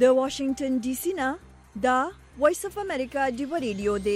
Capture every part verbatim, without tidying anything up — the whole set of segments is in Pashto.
د واشنگټن ډي سي نه دا وایس اف امریکا ډیو ریډیو دی.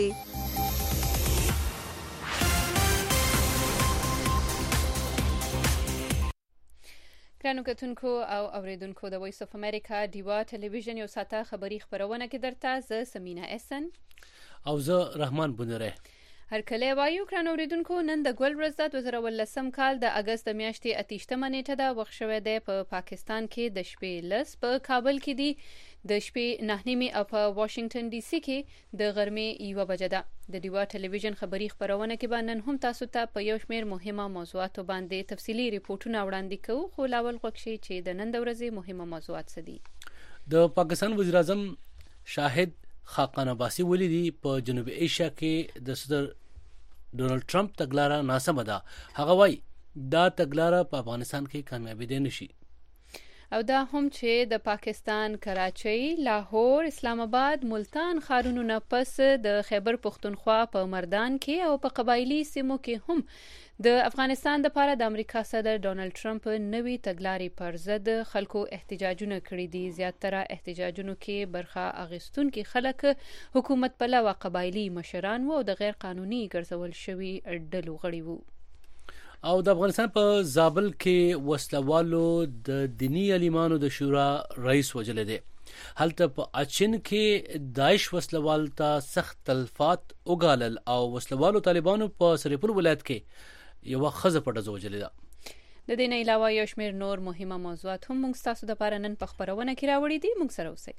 ګرانو کتونکو او اوریدونکو د وایس اف امریکا ډیوا ټلویزیون یو ساعته خبری خبرونه کې درته ز سمینا احسن او زه رحمان بنره. هر کله وایو ګرانو اوریدونکو نن د ګل ورځ د دوه زره ولسم کال د اگست د میاشتې اتهشتمه نیټه ده. وخت شوه دی په پا پاکستان کې د شپې لس، په کابل کې دی د شپې نه نیمه او په واشنگټن ډي سي کې د غرمې یوه بجه ده. د ډیوا ټلویزیون خبری خبرونه کې باندې هم تاسو ته په یو شمېر مهمه موضوعاتو باندې تفصیلی ریپورتونه وړاندې کوو. خو لاول غوښشي چې د نن د ورځې مهمه موضوعات څه دي. د پاکستان وزیر اعظم شاهد خاقان عباسي ولیدي په جنوب ایشیا کې د صدر ډونالد ټرمپ تګلاره ناسمه ده. هغه وایي دا تګلاره په افغانستان کې کامیابی دی نشي. او دا هم چې د پاکستان کراچۍ، لاهور، اسلام آباد، ملتان ښارونو نه پس د خیبر پختونخوا په مردان کې او په قبایلی سیمو کې هم د افغانستان لپاره د امریکا صدر ډونالد ټرمپ نوې تګلارې پر ضد خلکو احتجاجونه کړي دي. زیاتره احتجاجونو کې برخه اخیستونکي خلک حکومت پلوه قبایلی مشران وو او د غیر قانوني ګرځول شوي ډلو غړي وو. او د افغانستان په زابل کې وسلوالو د دینی عالمانو د شورا رئیس وجل دي. هلته په اچین کې داعش وسلوال ته سخت تلفات وګالل او وسلوالو طالبانو په سرپل ولایت کې یو خزه په ډزو وجل ده. د دې نه علاوه یو شمېر نور مهمه موضوعات هم موږ تاسو د لپاره نن په خبرونه کې راوړي دي. موږ سره اوسئ.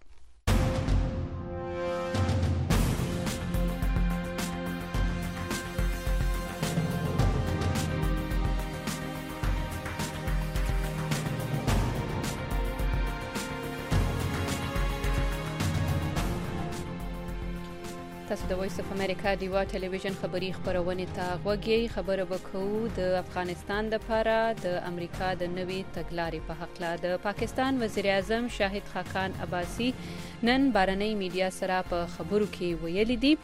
تاسو د وایس اف امریکا ډیوا ټلویزیون خبری خبرونه ته غوږی. خبره وکړو د افغانستان لپاره د امریکا د نوې تګلارې په حق له. د پاکستان وزیر اعظم شاهد خاقان عباسي نن بهرنۍ میډیا سره په خبرو کې ویلي دي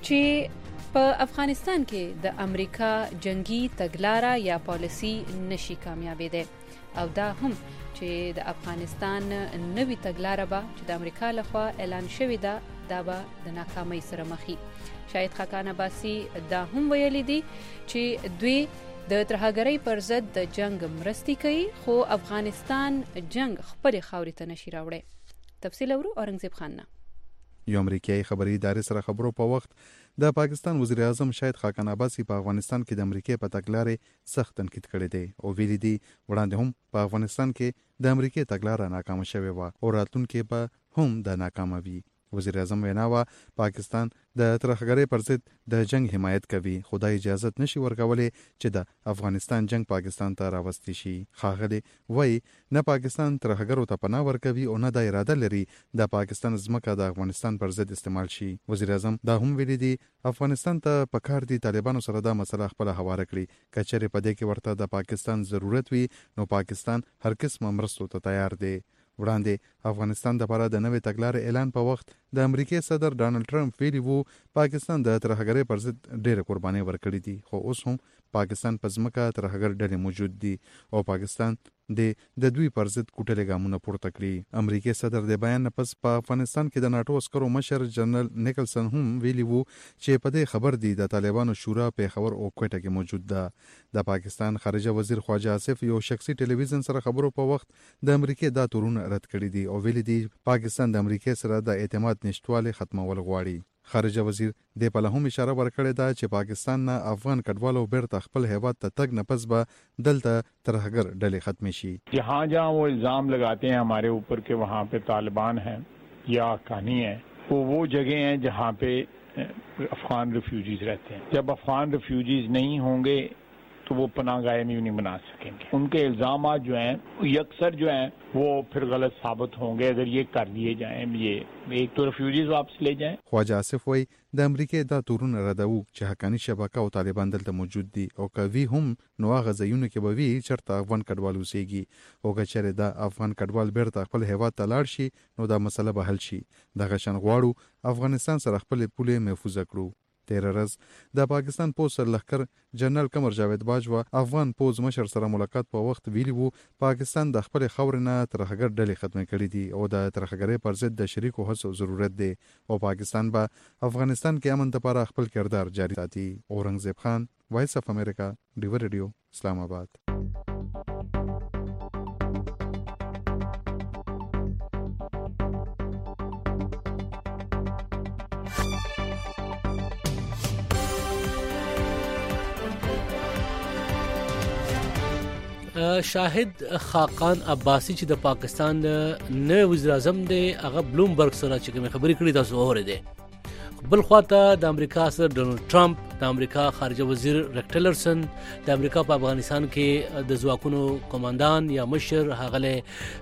چې په افغانستان کې د امریکا جنگي تګلاره یا پالیسی نشي کامیابېدی او دا هم چې د افغانستان نوې تګلاره به چې د امریکا لخوا اعلان شوې ده دا به د ناکامۍ سره مخي. شاهد خاقان عباسي دا هم ویلي دي چې دوی د ترهګرۍ پر ضد د جنگ مرستې کوي خو افغانستان جنگ خپل خاورې ته نشي راوړي. تفصیل اورو اورنګزیب خان نه. یو امریکایي خبري ادارې سره خبرو په وخت د پاکستان وزیر اعظم شاهد خاقان عباسي په افغانستان کې د امریکای په تګلارې سخت تنقید کړی دی او ویلي دي وړاندې هم په افغانستان کې د امریکای تګلاره ناکامه شوې وه او راتلونکي به هم د ناکامه وي. وزیر اعظم ویناوه پاکستان د ترهګرۍ پر ضد د جنگ حمایت کوي خو دا اجازه نشي ورکولای چې د افغانستان جنگ پاکستان ته راوستي شي. ښاغلي وایي نه پاکستان ترهګرو ته پناه ورکوي او نه د اراده لري د پاکستان ځمکه د افغانستان پر ضد استعمال شي. وزیر اعظم دا هم ویلي دي افغانستان ته پکار دي طالبانو سره دا مسله خپل هواره کړي. کچېرې په دې کې ورته د پاکستان ضرورت وي نو پاکستان هر قسمه مرستو ته تیار دی. وړاندې افغانستان لپاره د نوې تګلارې اعلان په وخت د امریکای صدر ډونالد ټرمپ ویلي وو پاکستان د ترهګرۍ پر ضد ډېرې قربانۍ ورکړې دي خو اوس هم پاکستان په ځمکه ترهګر ډلې موجود دي او پاکستان د د دوی پر ضد کوټلې ګامونه پورته کړي. امریکای صدر د بیان نه پس په افغانستان کې د ناتو عسکرو مشر جنرال نیکلسن هم ویلي وو چې په دې خبر دي د طالبانو شورا په خبر او کوټه کې موجود ده. د پاکستان خارجه وزیر خواجه آصف یو شخصي ټلویزیون سره خبرو په وخت د امریکای دا تورونه رد کړی دي او ویلي دي پاکستان د امریکای سره د اعتماد نشټواله ختمول غواړي. خارجه وزیر د په لهم اشاره ورکړې ده چې پاکستان نه افغان کډوالو بیرته خپل هیواد ته تګ نه پس به دلته ترهګر ډلې ختم شي. جہاں جہاں وہ الزام لگاتے ہیں ہمارے اوپر کہ وہاں پہ طالبان ہیں یا حقانی ہے وہ وہ جگہ ہیں جہاں پہ افغان ریفیوجیز رہتے ہیں. جب افغان ریفیوجیز نہیں ہوں گے تو وہ پناہ گاہیں نہیں بنا سکیں گے. ان کے الزامات جو ہیں یکسر جو ہیں وہ پھر غلط ثابت ہوں گے اگر یہ کر لیے جائیں. یہ ایک تو ریفیوجیز واپس لے جائیں. خواجه آصف وایي د امریکای دا تورونه ردوو چې حقانی شبکه او طالبان دلته موجود دي او کوي هم نو هغه ځایونه کې به وي چېرته افغان کډوال اوسېږي او که چېرې دا افغان کډوال بیرته خپل هیواد ته لاړ شي نو دا مسله به حل شي. دغه شان غواړو افغانستان سره خپل پولې محفوظ کړو. تیر ورځ د پاکستان پوز سرلښکر جنرال قمر جاوید باجوا افغان پوز مشر سره ملاقات په وخت ویلي وو پاکستان د خپل خاورې نه ترهګر ډلې ختمه کړې دي او د ترهګرۍ پر ضد د شریکو هڅو ضرورت دی او پاکستان به افغانستان کې امن لپاره خپل کردار جاری ساتي. اورنګزیب خان، وایس اف امریکا، ډیو ریډیو، اسلام آباد. شاهد خاقان عباسی چې د پاکستان نوی وزیر اعظم دی هغه بلومبرګ سره چې کوم خبرې کړې تاسو اورېده. بل خواته د امریکا صدر ډونالد ټرمپ، د امریکا خارجه وزیر ریکس ټیلرسن، د امریکا په افغانستان کې د ځواکونو کمانډان یا مشر هغه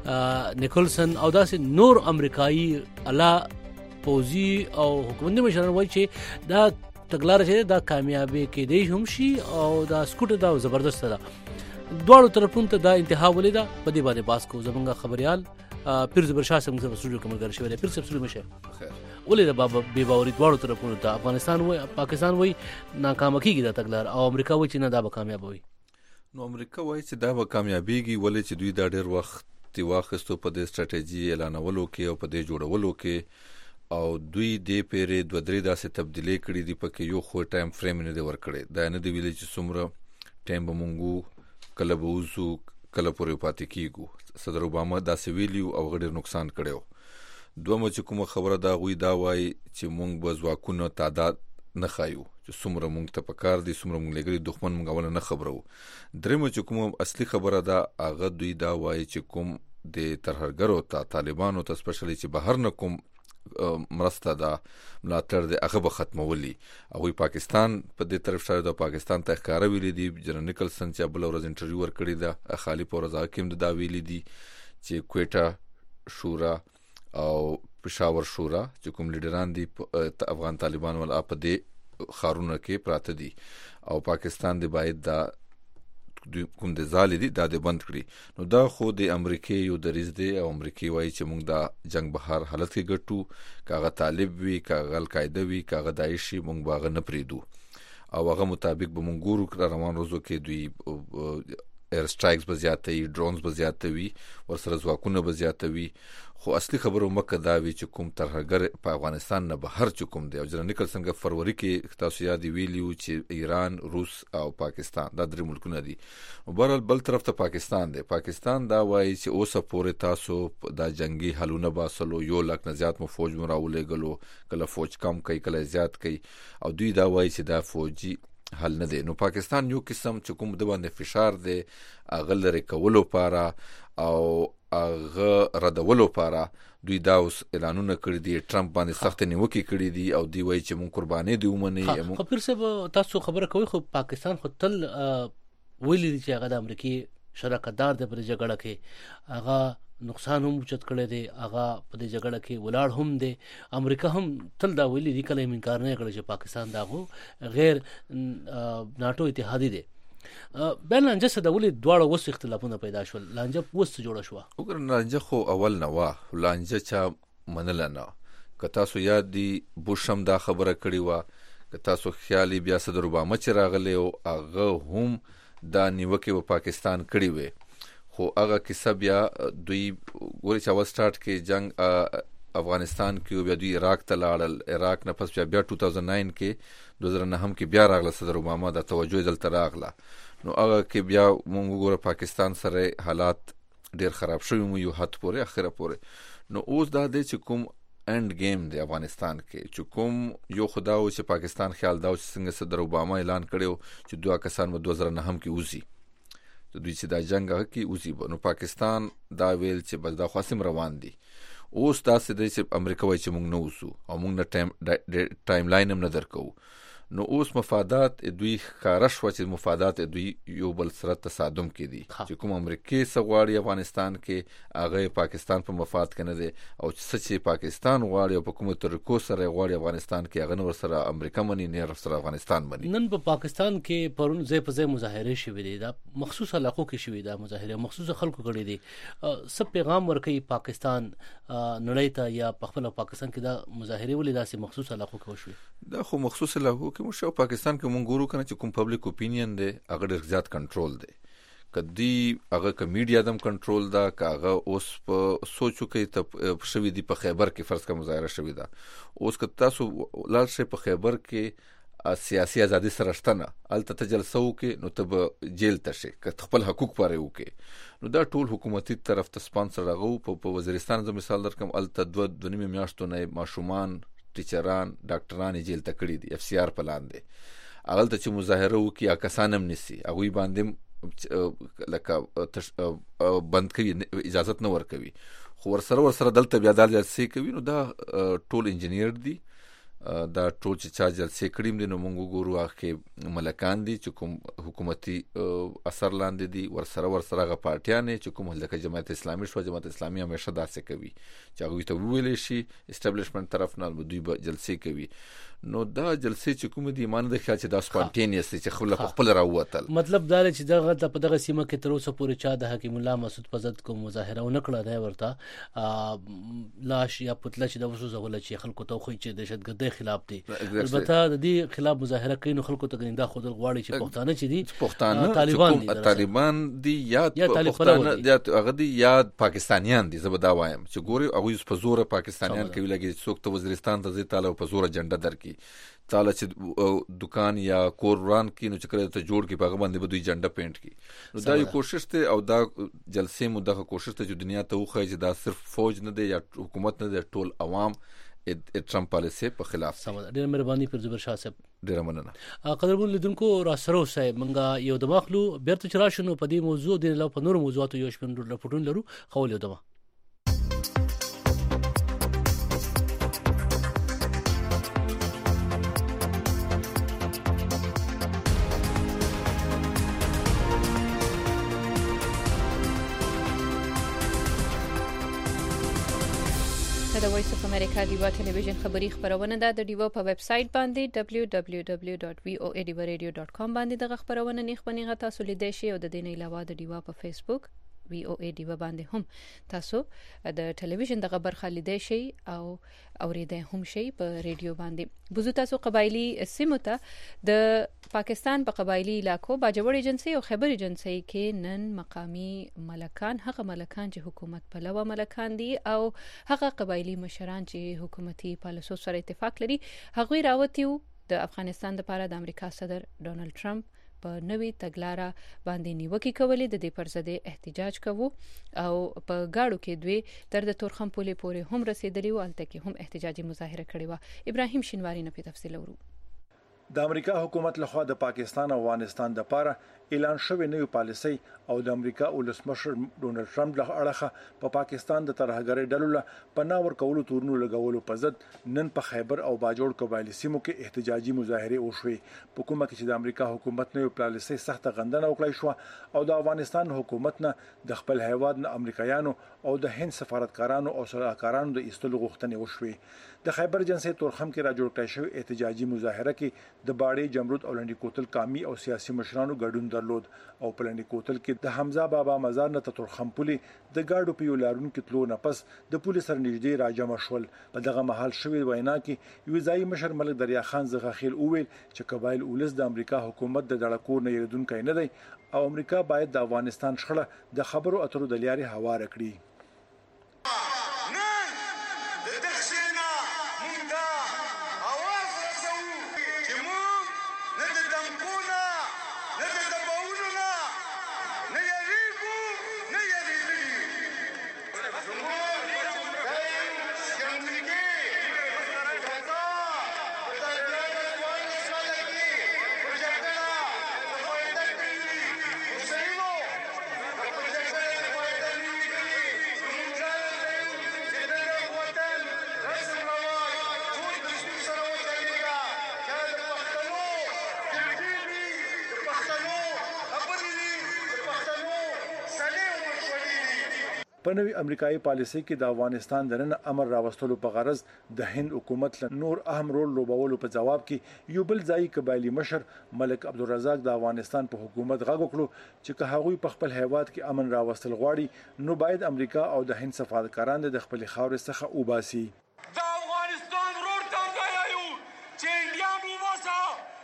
نیکلسن او داسې نور امریکایي اعلی پوځي او حکومتي مشران وایي چې دا تګلاره چې دا کامیابی کې دی هم شي او دا سکوټ دا زبردست ده. دواړو طرفونو ته دا انتها ولیده. په دې باندې باس کو زمونږ خبريال پیر زبر شاه څنګه په سټوډیو کې ملګری شوی دی. پیر صاحب سلام شه. خیر. ولې د بابا بي باوري دواړو طرفونو ته افغانستان وای پاکستان وای ناکام کیږي دا تګلار او امریکا وای چې نه دا به کامیاب وي. نو امریکا وای چې دا به کامیابیږي ولې چې دوی دا ډېر وخت دی واخستو په دې ستراتیژي اعلانولو کې او په دې جوړولو کې او دوی دې پیرې دوه درې داسې تبدیلی کړې دي پکې یو خو ټایم فریم نه دی ورکړی. دا نه دی ویلي چې څومره ټایم به مونږ کله به وزو کله پورې پاتې کیږو. صدر اوباما داسې ویلیو او غډیر نقصان کړیو. دومره چې کومه خبره دا غوي دا وای چې مونږ به ځواکونو تعداد نه خایو چې څومره مونږ ته پکار دي څومره مونږ لګري دښمن مونږ اول نه خبرو. درېمه چې کومه اصلي خبره دا هغه دوی دا وای چې کوم د ترهګرو ته طالبانو ته سپیشلی چې بهر نه کوم مرسته دا ملاتړ دی هغه به ختمولي. او پاکستان په دې طرف شاید پاکستان ته ښکارا ویلي دي. جنرال نیکلسن چې بل ورځ انټرویو ورکړی دا خالی پورز حکیم دا ویلي دي چې کوټه شورا او پېښور شورا چې کوم لیډران دي افغان طالبان ول اپ دې خارونه کې پراته دي او پاکستان دی باید دا کوم د زالې دي دا د بند کړي. نو دا خو د امریکای یو دریز دی او امریکای وایي چې موږ دا جنگ بهر حالت کې ګټو کاغه طالب وي کاغه القاعده وي کاغه داعشي موږ باغ نه پریدو او هغه مطابق به موږ ګورو روان روزو کې دوی ایر سټرایکس به زیاتوي، ډرونز به زیاتوي، ورسره ځواکونه به زیاتوي. خو اصلي خبره مکه دا وي چې کوم ترهګر په افغانستان نه بهر چې کوم دی او جنرال نیکلسن څنګه فروری کې تاسو یاد ویلیو چې ایران، روس او پاکستان دا درې ملکونه دي. بهرحال بل طرف ته پاکستان دی. پاکستان دا وایي چې اوسه پورې تاسو دا جنگي حلونه باسلو، یو لک نه زیات مو فوج مو راولېږلو، کله فوج کم کوي کله زیات کوي او دوی دا وایي چې دا فوجي حل نه دی. نو پاکستان یو قسم چې کوم د باندې فشار دی هغه لري کولو لپاره او هغه ردولو لپاره دوی دا اوس اعلانونه کړی دي. ټرمپ باندې سخت نیوکې کړې دي او دی وایي چې مون قرباني دی ومني. خو پیر صاحب تاسو خبره کوي خو پاکستان خو تل ویلي دي چې هغه د امریکای شراکتدار دی په جګړه کې، هغه نقصان هم اوچت کړی دی، هغه په دې جګړه کې ولاړ هم دی. امریکا هم تل دا ویلي دي کله انکار نه کړی چې پاکستان داغو غیر ناتو اتحادي دی. بل لانجه څه ډول دواړه وس اختلافونه پیدا شول؟ لانجه وس جوړه شو. وګورئ لانجه خو اول نه وا لانجه چا منل نه. که تاسو یاد دي بوش هم دا خبره کړې و، که تاسو خیالي بیا صدر اوباما چې راغلی او هغه هم دا نیوکې په پاکستان کړې وې. خو هغه کیسه بیا دوی ګوري چې اول سٹارټ کې جنگ افغانستان کې بیا دوی عراق ته لاړل، عراق نه پس بیا بیا دوه هزار نهه کې دوه هزار نهه کې بیا راغله صدر اوباما د توجه دلته راغله. نو هغه کې بیا موږ وګورو پاکستان سره حالات ډیر خراب شوی مو یو حد پورې اخره پورې. نو اوس دا دی چې کوم اند گیم دی افغانستان کې چې کوم یو خدا او چې پاکستان خیال دا چې څنګه صدر اوباما اعلان کړو چې دوه کسان مو دوه هزار نهه کې وزي دوی چې دا جنگ هغه کې اوسي. نو پاکستان دا ویل چې بس دا خاصم روان دي. اوس تاسو د چې امریکا وایي چې موږ نه اوسو او موږ نه ټایم ټایم لاین هم نه درکو. نو اوس مفادات دوی ښکاره شوه چې مفادات دوی یو بل سره تصادم کې دي چې کوم امریکای څه غواړي افغانستان کې هغه پاکستان په مفاد کې نه دی او څه چې پاکستان غواړي او په کومه طریقو سره غواړي افغانستان کې هغه نور سره امریکا مني نه سره افغانستان مني. نن په پاکستان کې پرون ځای په ځای مظاهره شوې دي، دا مخصوص علاقو کې شوې ده مظاهره، مخصوص خلکو کړي دي. څه پیغام ورکوي پاکستان نړۍ ته یا په خپل پاکستان کې دا مظاهره ولې داسې مخصوص علاقو کې وشوي؟ دا خو مخصوص علاقو کې مو شو پاکستان کې مونږ ګورو کنه چې کوم پبلک اپینین دی هغه ډېر زیات کنټرول دی کدی هغه ک میډیا دم کنټرول دا کاغه اوس په سوچو کې ته شوی دی په خیبر کې فرض کا مظاهره شوی دا اوس ک تاسو لال شي په خیبر کې سیاسي ازادي سره شتنه الته ته جلسه وکي نو ته جیل ته شي ک خپل حقوق پاره وکي نو دا ټول حکومتي طرف ته سپانسر راغو په وزیرستان ز مثال درکم الته دوه دنیمه میاشتو نه ماشومان ټیچران ډاکټران جیل ته کړی دي اف سی آر پلان دي اغل ته چې مظاهره وکي کسانم نسی هغه باندې لکه بند کوي اجازه نه ورکوي خو ور سره ور سره دلته بیا د جلسې کوي نو دا ټول انجینیر دي دا ټول چې چا جلسې کړیم دي نو موږ ګورو هغه ملکان دي چې کوم حکومتي اثر لاندې دي ور سره ور سره غ پارټیان چې کوم لکه جماعت اسلامي شو جماعت اسلامي همیشه داسې کوي چې هغه ته ویل شي اسټابلیشمنت طرف نه دوی به جلسې کوي نو دا جلسې چې کوم دي ایمان د خیال چې دا سپانټینیس چې خپل خپل راووتل مطلب دا چې دغه په دغه سیمه کې تر اوسه پورې چا د حکیم الله مسعود پزد کوم مظاهره ونکړه دا ورته لاش یا پتله چې د وسو زغله چې خلکو ته خو چې دهشتګردۍ خلاف دي البته د دې خلاف مظاهره کوي نو خلکو ته ګنده خود غواړي چې پښتانه چې دي پښتانه طالبان دي طالبان دي یا پښتانه یا هغه دي یا پاکستانیان دي زبدا وایم چې ګوري هغه په زور پاکستانیان کوي لګي څوک ته وزیرستان ته ځي تعالی په زور جنډه درکې تعالی چې دکان یا کور وران کی نو چې کړه ته جوړ کی په باندې به دوی جنډه پینټ کی نو دا یو کوشش ته او دا جلسې مو دغه کوشش ته چې دنیا ته وخی چې دا صرف فوج نه دی یا حکومت نه دی ټول عوام ټرمپ پالیسي په خلاف سم ډېر مهرباني پر زبر شاه صاحب ډېر مننه قدرمن لیدونکو را سره اوسئ منګه یو دماغلو بیرته چر شنو په دې موضوع د لا په نور موضوعاتو یو شپن رپورټون لرو خو له دماغ د وایس اف امریکا دیوا ټلویزیون خبری خبرونه ده د دیوا په ویب سټ باندې دبلیو دبلیو دبلیو ډاټ وی او ای ډیوا ریډیو ډاټ کام باندې دغه خبرونه نه خبرونه تاسو لیدئ شئ او د دې نه علاوه د دیوا په فیسبوک وی او ای دیوا باندې هم تاسو د ټلویزیون دغه برخه لیدئ شئ او اوریدئ هم شئ په ریډیو باندې بوزو تاسو قبایلی سیمو ته د پاکستان په قبایلی علاقو باجوړ ایجنسی او خبر ایجنسی کې نن مقامی ملکان هغه ملکان چې حکومت په لوا ملکان دي او هغه قبایلی مشران چې حکومتي پالیسو سره اتفاق لري هغه راوتیو د افغانستان لپاره د امریکا صدر ډونالد ټرمپ په نوې تګلارې باندې نیوکې کولې د دې پر ضد احتجاج کوو او په گاډو کې دوی تر د تورخم پولې پورې هم رسیدلی و الته کې هم احتجاجي مظاهره کړې و ابراهیم شینواری نه په تفصیل ورو د امریکا حکومت لخوا د پاکستان او افغانستان د لپاره اعلان شوی نوې پالیسي او د امریکا ولسمشر ډونالد ټرمپ له اړخه په پاکستان د ترهګرۍ ډلو له پناه ورکولو تورنو لګولو په ضد نن په خیبر او باجوړ قبایلی سیمو کې احتجاجي مظاهره وشوې په کومه کې چې د امریکا حکومت نوې پالیسي سخت غندنه وکړای شو او د افغانستان حکومت نه د خپل هیواد نه امریکایانو او د هند سفارتکارانو او سلاکارانو د ایستلو غوښتنې وشوې د خیبر جنسي تورخم کې را جوړ کړی شوی احتجاجي مظاهره کې د باړې جمرود او لنډي کوتل قامي او سیاسي مشرانو ګډون درلود او په لنډي کوتل کې د حمزه بابا مزار نه تورخم پولې د گاډو په یولارون کې تلو نه پس د پولیس سره نږدې راجمع شول په دغه محل شوی وینا کې یو ځای مشر ملک دریا خان زغخیل اویل چې قبایل اولس د امریکا حکومت د دړکور نه یریدونکو نه دی او امریکا باید د افغانستان شخړه د خبرو اترو د لارې هوار کړي په نوې امریکایي پالیسي کې د افغانستان د نن امر راوستلو په غرض د هند حکومت له نور اهم رول لوبولو په جواب کې یو بل ځای قبایلی مشر ملک عبدالرزاق د افغانستان په حکومت غږ وکړو چې که هغوی په خپل هیواد کې امن راوستل غواړي نو باید امریکا او د هند سفارتکاران د خپل خاورې څخه وباسي د افغانستان رور ته وایو چې انډیا مو واسه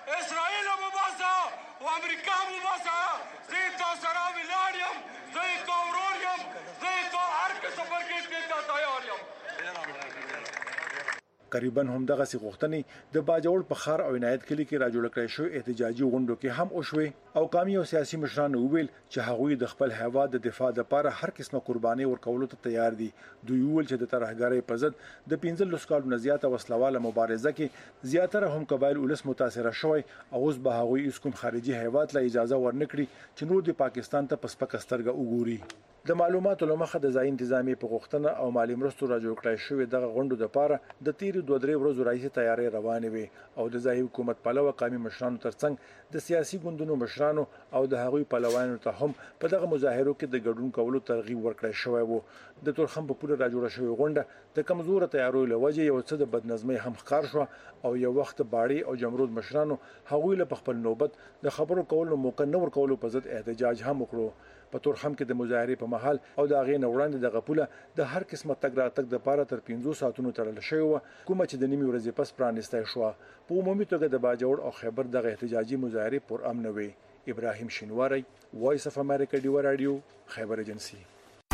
تقریبا هم دغه سي غوښتنې د باجوړ په خار او عنایت کلی کې راجوړ کړی شو احتجاجي غونډو کې هم وشوي او قومي او سیاسي مشران ویل چې هغوی د خپل هیواد د دفاع لپاره هر قسمه قرباني ورکولو ته تیار دي. دوی ویل چې د ترهګرۍ په ضد د پنځلس کالو زیاته وسلواله مبارزه کې زیاتره هم قبایل ولس متاثر شوی او اوس به هغوی اس کوم خارجي هیواد له اجازه ورنکړي چې نور د پاکستان ته پسپک سترګه وګوري. د معلوماتو لمخه د ځای انتظامی په غوښتنه او مالی مرستو راجوړ کړای شوې دغه غونډو لپاره د تیرې دوه درې ورځو راځي تیاری روانې وي او د ځای حکومت پلوه قومي مشرانو ترڅنګ د سیاسي ګوندونو مشرانو او د هغوی پلوانو ته هم په دغه مظاهرو کې د ګډون کولو ترغیب ورکړی شوی وو. د تورخم په پوره راجوړه شوې غونډه د کمزوره تیارو لوجه یو څه د بدنظمۍ هم ښکار شو او یو وخت باړي او جمرود مشرانو هغوی له خپل نوبت د خبرو کولو موقع نه ورکولو په ضد احتجاج هم وکړو. په تورخم کې د مظاهرې په محل او د هغې نه وړاندې دغه پوله د هر قسمه تګ راتګ دپاره تر پنځو ساعتونو تړل شوې وه کومه چې د نیمې ورځې پس پرانیستی شوه. په عمومي توګه د باجوړ او خیبر دغه احتجاجي مظاهرې پر امن وي. ابراهیم شینواری، وایس اف امریکا ډیوه راډیو، خیبر ایجنسی.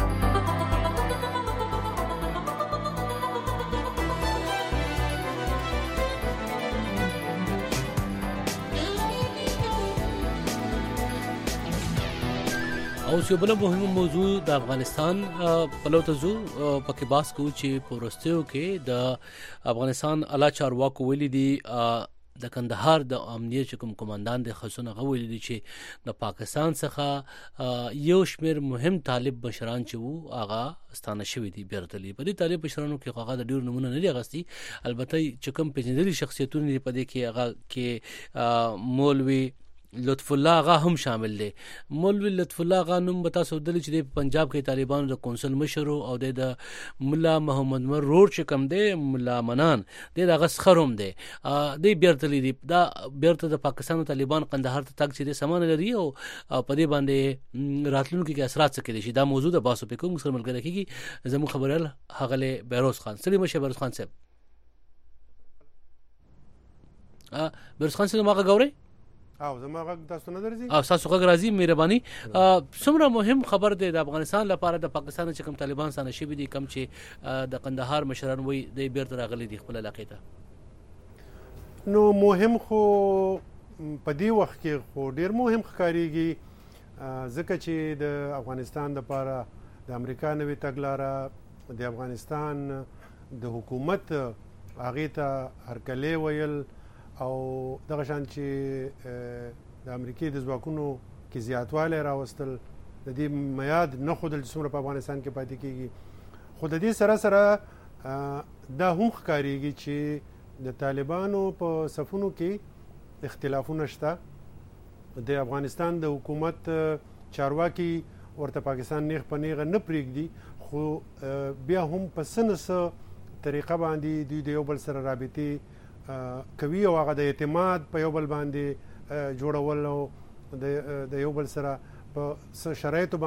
او یو بل مهم موضوع د افغانستان په لور ته ځو پکې بحث کوو چې په وروستیو کې د افغانستان اعلی چارواکو ویلي دي د کندهار د امنیت کوم کمانډان د خصونه غوړي دي چې د پاکستان څخه یو شمیر مهم طالب مشران چې وو هغه ستانه شوی دي بیرتلی. په دې طالب مشرانو کې هغه د ډیر نمونه نه دي غستي، البته چې کوم پیژندلي شخصیتونه په دې کې هغه کې مولوی لطف الله آغا هم شامل دي. مولوی لطف الله آغا نوم به تاسو دلی چې د پنجاب کې طالبانو د کونسل مشر او د مولا محمد مر روډ چې کوم دی مولا منان د دغه سخروم دی د بیرتلی دی دا بیرته د پاکستان طالبان قندهار ته تک چې د سامان لري او په دې باندې راتلونکو کې اثرات څه کوي. دا موضوع د باسو په کوم سره ملګری کیږي زمو خبرل هغه بیروز خان سلیم شه بیروز خان صاحب ا بیروز خان صاحب ماغه ګوري او زموږ تاسو نه درځي او تاسو غږ راځي مهرباني. څومره مهم خبر دی د افغانستان لپاره د پاکستان چې کوم طالبان سره شي دي کم چې د قندهار مشران وي د بیرته راغلي دي خپل علاقې ته نو مهم خو په دې وخت کې خو ډیر مهم ښکاریږي ځکه چې د افغانستان لپاره د امریکا نوې تګلاره د افغانستان د حکومت هغه ته هرکلی ویل او دغه شان چې د امریکای د ځواکونو کې زیاتوالی راوستل د دې میاد نه ښودل چې څومره په افغانستان کې پاتې کېږي. خو د دې سره سره دا هم ښکارېږي چې د طالبانو په صفونو کې اختلافونه شته. د افغانستان د حکومت چارواکي ورته پاکستان نیغ په نیغه نه پرېږدي خو بیا هم په څه نه څه طریقه باندې دوی د یو بل سره رابطې کوي او هغه د اعتماد په یو بل باندې جوړول او د یو بل سره په څه شرایطو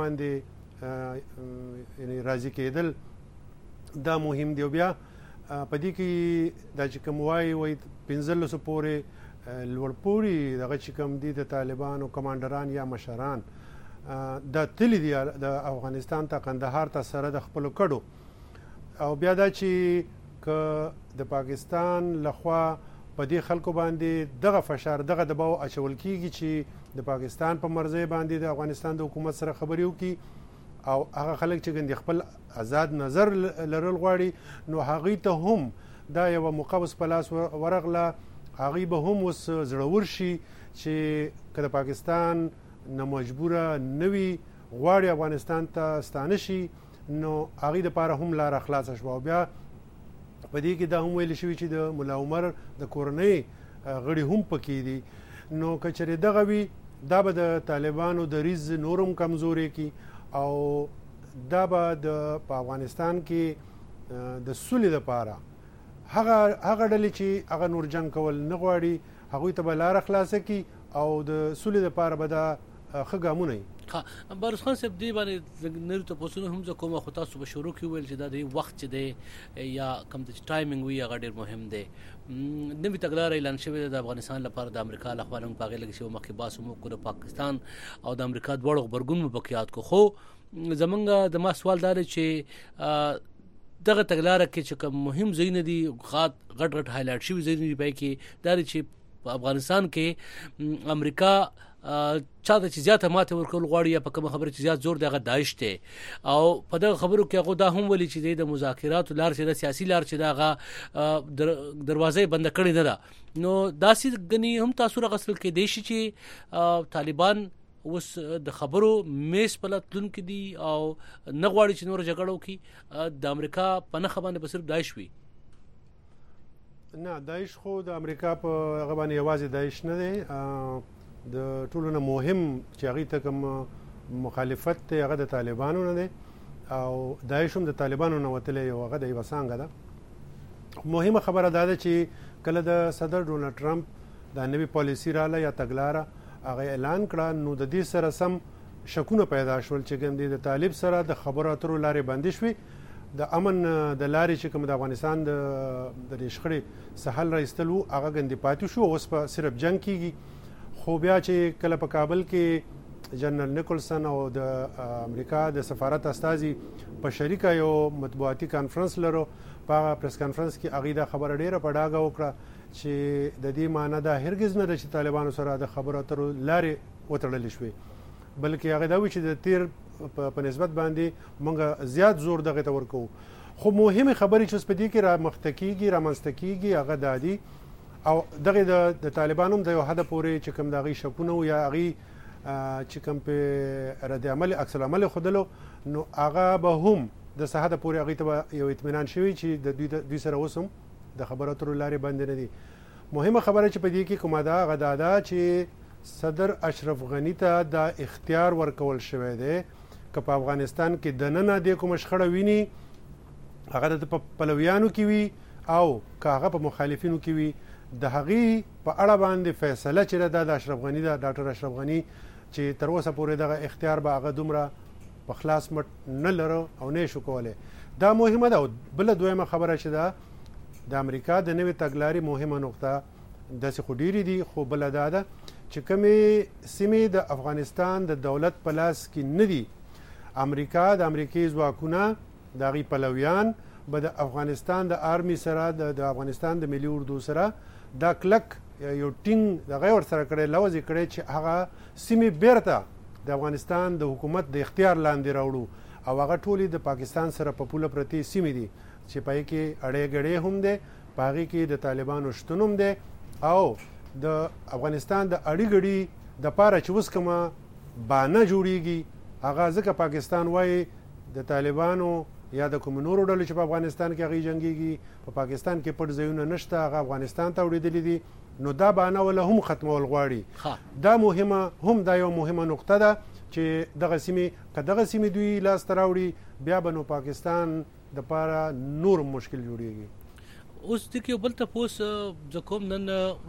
باندې یعنی راضي کېدل دا مهم دی. بیا په دې کې دا چې کوم وایي وایي پنځلسو پورې لوړ پورې دغه چې کوم دي د طالبانو کمانډران یا مشران دا تللی دي د افغانستان ته قندهار ته سره د خپلو کډو او بیا دا چې که د پاکستان لخوا په دې خلکو باندې دغه فشار دغه دباو اچول کیږي چې د پاکستان په مرزه باندې د افغانستان د حکومت سره خبرې وکړي او هغه خلک چې ګندې خپل آزاد نظر لرل غواړي نو هغوی ته هم دا یوه مقوس په لاس ورغله هغوی به هم اوس زړور شي چې که د پاکستان نه مجبوره نه وي غواړي افغانستان ته ستانه شي نو هغوی دپاره هم لاره خلاصه شوه. او بیا په دې کې دا هم ویل شوي چې د ملا عمر د کورنۍ غړي هم پکې دي. نو که چېرې دغه وي دا به د طالبانو د ریز نورم کمزوري کی او دا به د په افغانستان کې د سولې لپاره هغه هغه ډلې چې هغه نور جنگ کول نه غواړي هغوی ته به لاره خلاصه کی او د سولې لپاره به دا ښه ګامونه وي. ها بارس خان صاحب دی باندې نړۍ ته پوښتنه هم زه کومه خو تاسو به شروع کې ویل چې دا د وخت چې دی یا کوم د ټایمینګ وي هغه ډېر مهم دی. نوې تګلاره اعلان شوې ده د افغانستان لپاره د امریکا له خوا هم په هغې لږ شی مخکې بحث هم وکړو د پاکستان او د امریکا دواړو غبرګون مو پکې یاد کړو. خو زمونږ د ما سوال دا دی چې دغه تګلارې کې چې کوم مهم ځایونه دي غاټ غټ غټ هایلایټ شوی ځایونه دي پای کې دا چې په افغانستان کې امریکا چا د چې زیاته ماته ورکول غواړي یا په کوم خبره چې زیات زور دغه داعش ته او په دغه خبرو کې هغه دا هم ولي چې د مذاکرات لار چې د سیاسي لار چې دغه دروازه بند کړي نه ده نو داسې غني هم تاسو راغسل کې دیشي چې طالبان اوس د خبرو میس په لاتلون کې دي او نه غواړي چې نور جګړه وکړي د امریکا په نه خبره به صرف داعش وي نه داعش خو د امریکا په هغه باندې یوازې داعش نه دی د ټولو نه مهم چې هغه ته کوم مخالفت ته هغه د طالبانو نه دی او داعش هم د طالبانو نه وتلې یو هغه د وسانګه ده مهمه خبره ده چې کله د صدر ډونالد ټرمپ د نوې پالیسی رااله یا تګلاره هغه اعلان کړه نو د دې سره سم شکونه پیدا شول چې ګم دي د طالب سره د خبرو اترو لارې بندې شوې د امن د لارې چې کوم د افغانستان د د شخړې سهل راستلو هغه ګندې پاتې شو اوس په صرف جنگ کیږي خو بیا چې کله په کابل کې جنرال نیکولسن او د امریکا د سفارت استازي په شریکه یو مطبوعاتي کانفرنس لرو په پریس کانفرنس کې هغه د خبره ډیره په ډاګه وکړه چې د دې معنی دا هرگز نه ده چې طالبانو سره د خبرو اترو لارې وتړل شوې بلکې هغه دا وی چې د تیر په نسبت باندې مونږ زیات زور دغه ته ورکو خو مهمه خبرې چې په دې کې را مختکیږي را منستکیږي هغه دادی او دغه د طالبانو د یو حد پورې چې کوم دغه شکونه یا هغه چې کوم په رد عمل عکس العمل خودلو نو هغه به هم د صحه پورې هغه ته یو اطمینان شوی چې د دوی دوی سره وسم د خبرو تر لارې باندې نه دي مهمه خبره چې په دې کې کومه ده هغه دا چې صدر اشرف غنی ته د اختیار ورکول شوی دی که په افغانستان کې د نن د کوم شخړه ویني هغه د پلویانو کې وي او که هغه په مخالفینو کې وي د هغې په اړه باندې فیصله چې ده د اشرف غنی ده ډاکټر اشرف غنی چې تر اوسه پورې دغه اختیار به هغه دومره په خلاص مټ نه لرو او نه شو کولی دا مهمه ده بله دویمه خبره چې ده د امریکا د نوې تګلارې مهمه نقطه داسې خو ډېرې دي خو بله دا ده چې کومې سیمې د افغانستان د دولت په لاس کې نه دي امریکا د امریکې ځواکونه د هغې پلویان به د افغانستان د آرمي سره د افغانستان د ملي اردو سره دا کلک یو ټینګ د غیر سره کړي لوځي کړي چې هغه سیمې بیرته د افغانستان د حکومت د اختیار لاندې راوړو او هغه ټولې د پاکستان سره په پوله پرتی سیمې دي چې پای کې اړې غړې هم دي پاغي کې د طالبانو شتون هم دي او د افغانستان د اړې غړي د پاره چې وس کومه بانه جوړیږي هغه ځکه پاکستان وایي د طالبانو یا د کوم نورو ډلو چې په افغانستان کې هغه جنگيږي په پاکستان کې پټ ځایونه نشته هغه افغانستان ته وړېدلې دي نو دا بانه ولا هم ختمول غواړي دا مهمه هم دا یو مهمه نقطه ده چې دغه سیمې که دغه سیمې دوی لاس ته راوړي بیا به نو پاکستان د پاره نور مشکل جوړیږي اوس د کې بل ته پوس د کوم نن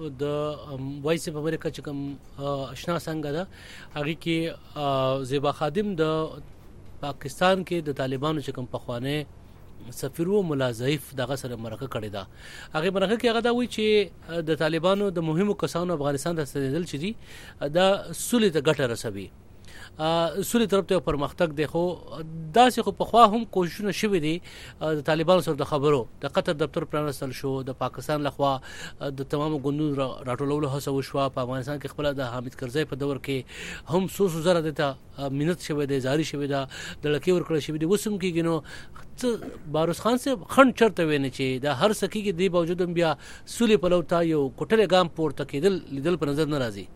د وایس اف امریکا چې کوم آشنا څنګه ده هغه کې زیبا خادم د پاکستان کې د طالبانو چې کوم پخوانه سفیر و مولا ضعیف دغه سره مرکه کړې ده هغه مرکه کې هغه دا وی چې د طالبانو د مهمو کسانو افغانستان ته ستنېدل چې دي دا سولې ته ګټه رسوي سولې طرف ته پرمختګ دی خو داسې خو په خوا هم کوششونه شوي دي د طالبانو سره د خبرو د قطر دفتر پرانستل شو د پاکستان لخوا د تمامو ګوندونو راټولولو هڅه وشوه په افغانستان کې خپل د حامد کرزي په دور کې هم سوسو زره د منت شوی دی زاری شوی دا د لکې ورکړل شوی دی وسم کې نو باروس خان صاحب خند چرته ویني چې د هر سکی کې دی باوجود بیا سولې په لور تا یو کوټل ګام پورته کېدل لیدل په نظر نه راځي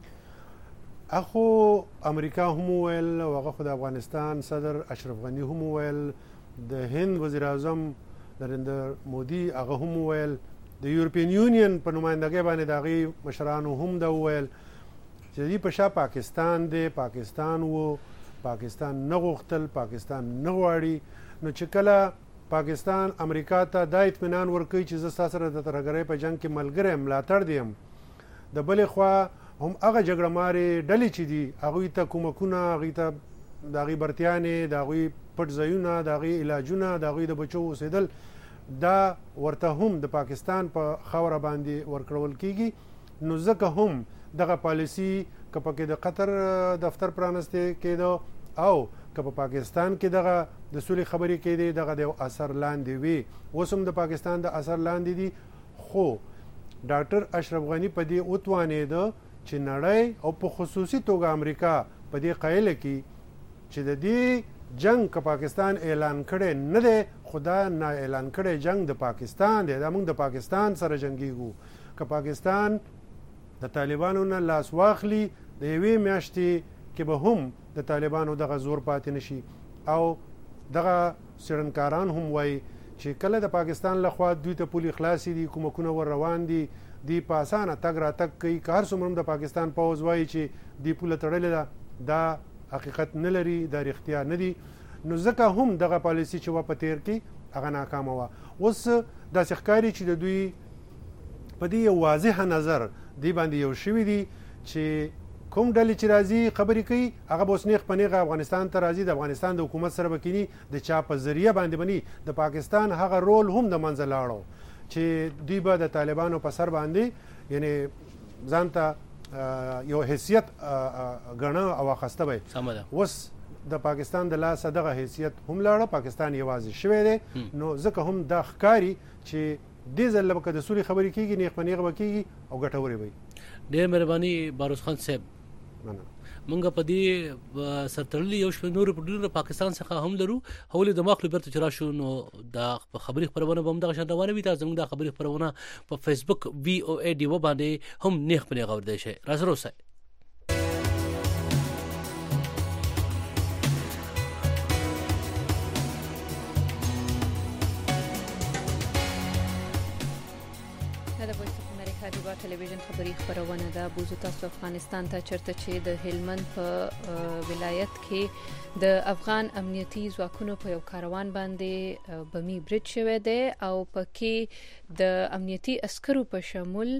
اخو امریکا هم ویل او هغه خو د افغانستان صدر اشرف غنی هم ویل د هند وزیر اعظم نریندر مودي هغه هم ویل د یورپین یونین په نمائندګۍ باندې دغه مشرانو هم دا ویل چې دی په شا پاکستان دی پاکستان وو پاکستان نه غوښتل پاکستان نه غواړي نو چې کله پاکستان امریکا ته دا اطمینان ورکوي چې زه ستاسو سره د ترهګرۍ په جنگ کې ملګری ملاتړ دیم د بلې خوا هم هغه جګړه مارې ډلې چې دي هغوی ته کومکونه هغوی ته د هغوی برتیانې د هغوی پټ ځایونه د هغوی علاجونه د هغوی د بچو اوسېدل دا ورته هم د پاکستان په خاوره باندې ورکړول کیږي نو ځکه هم دغه پالیسي که پکې د قطر دفتر پرانستی کېده او که په پاکستان کې دغه د سولې خبرې کېدې دغه د اثر لاندې وي، اوس هم د پاکستان د اثر لاندې دي. خو ډاکټر اشرف غني په دې وتوانېده چې نړۍ او په خصوصي توګه امریکا په دې قایله کې چې د دې جنگ که پاکستان اعلان کړي نه دی، خدا نه اعلان کړي جنگ د پاکستان دی، دا موږ د پاکستان سره جنگیږو. که پاکستان د طالبانو نه لاس واخلي د یوې میاشتې کې به هم د طالبانو دغه زور پاتې نشي. او دغه څېړنکاران هم وایي چې کله د پاکستان لخوا دوی ته پولې خلاصې دي، کومکونه ور روان دي، دی په اسانه تګ راتګ کوي. که هر څومره د پاکستان پوځ وایي چې دی پوله تړلې ده، دا حقیقت نه لري، دا رښتیا نه دي. نو ځکه هم دغه پالیسي چې وه په تیر کې هغه ناکامه وه. اوس داسې ښکاري چې د دوی په دې یو واضحه نظر دی باندې یو شوي دي چې کوم ډلې چې راځي خبرې کوي هغه به اوس نیغ په نیغه افغانستان ته راځي، د افغانستان د حکومت سره به کینی، د چا په ذریعه باندې بني. د پاکستان هغه رول هم د منځه لاړو چې دوی به د طالبانو په سر باندې یعنی ځان ته یو حیثیت ګڼه او اخیسته به. اوس د پاکستان د لاسه دغه حیثیت هم لاړه، پاکستان یوازې شوی دی. نو ځکه هم دا ښکاري چې دې ځل به که د سولې خبرې کېږي نیغ په نیغه به کېږي او ګټورې به وي. ډېر مهرباني باروس خان صاحب. مونږ په دې سرتړلي یو شمېر نور رپورټونه پاکستان څخه هم لرو. هولې د ماخلو بیرته چې راشو نو دا خبري خبرونه به هم دغه شان روانه وي. تاسو زموږ د خبري خبرونه په فیسبوک وی او ای ډیو باندې هم نیغ په نیغه اوردی شئ. راسره اوسئ. ټلویزیون خبری خبرونه ده. بوزو تاسو افغانستان ته چرته چې د هلمند په ولایت کې د افغان امنیتي ځواکونو په یو کاروان باندې بمی برید شوی دی او پکې د امنیتي عسکرو په شمول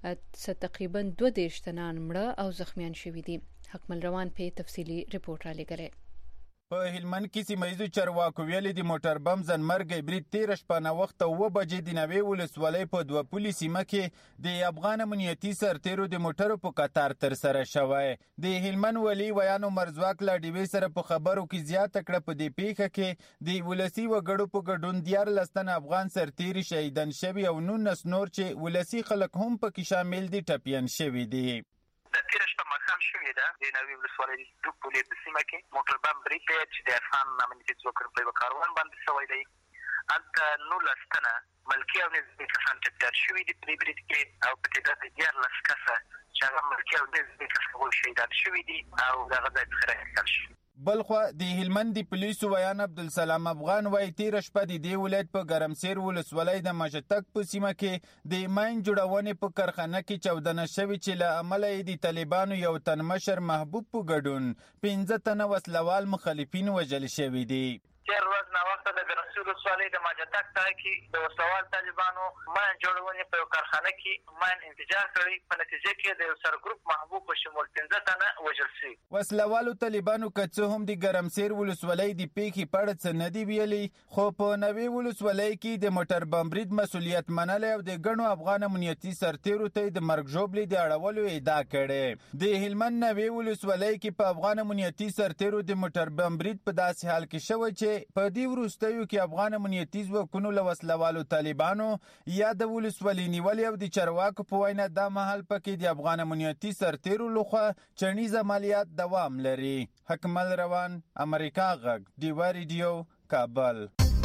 تقریبا دوه دېرش تنان مړه او زخمیان شوي دي. حکمل روان په تفصیلی رپورټ را لګلې. په هلمند کې سیمه چارواکو ویلي د موټر بم ځنمرګ برید تېره شپه ناوخته اوه بجې د نوې ولسوالۍ په دوه پولي سیمه کې د افغان امنیتي سرتیرو د موټرو په قطار ترسره شوی. د هلمند ولي ویان عمر ځواک له ډیوې سره په خبرو کې زیاته کړه په دې پیښه کې د ولسي وګړو په ګډون دیارلس تنه افغان سرتیري شهیدان شوي او نولس نور چې ولسي خلک هم پکې شامل دي ټپیان شوي دي. د تېره شپه ماښام شوې ده د نوې ولسوالۍ دوه پولې په سیمه کې موټر بم برید دی چې د افغان امنیتي ځواکونو په یوه کاروان باندې شوی دی. هلته نولس تنه ملکي او نظامي کسان ټپیان شوي دي په دې برید کې او په تعداد د دیارلس کسه چې هغه ملکي او نظامي کسان شهیدان شوي دي او د هغه ځای څخه راایستل شوي. بلخوا د هلمند د پولیسو ویان عبدالسلام افغان وایي تېره شپه د دې ولایت په ګرمسیر ولسوالۍ د مشتک په سیمه کې د ماین جوړونې په کارخانه کې چاودنه شوې چې له امله یې د طالبانو یو تن مشر محبوب په ګډون پنځه تنه وسلوال مخالفین وژل شوي دي. تېر ورځ ناوخته د ګرمسیر ولسوالۍ د ماجتک ځای کې د وسلوال طالبانو ماین جوړونې په یو کارخانه کې ماین انفجار کړی. په نتیجه کې د یو سرګروپ محبوب په شمول پنځه تنه وژل شوي. وسلوالو طالبانو که څه هم د ګرمسیر ولسوالۍ د پیښې په اړه څه نه دي ویلي، خو په نوې ولسوالۍ کې د موټر بم برید مسؤلیت منلی او د ګڼو افغان امنیتي سرتیرو ته د مرګ ژوبلې د اړولو ادعا کړې. د هلمند نوې ولسوالۍ کې په افغان امنیتي سرتیرو د موټر بم برید په داسې حال کې شوی چې په دې وروستیو کې افغان امنیتي ځواکونو له وسلوالو طالبانو یا د ولسوالۍ نیولې او د چارواکو په وینا دا مهال پکې د افغان امنیتي سرتیرو لخوا چڼیز عملیات دوام لري. حکمل روان، امریکا غږ، ډیوا ریډیو، کابل.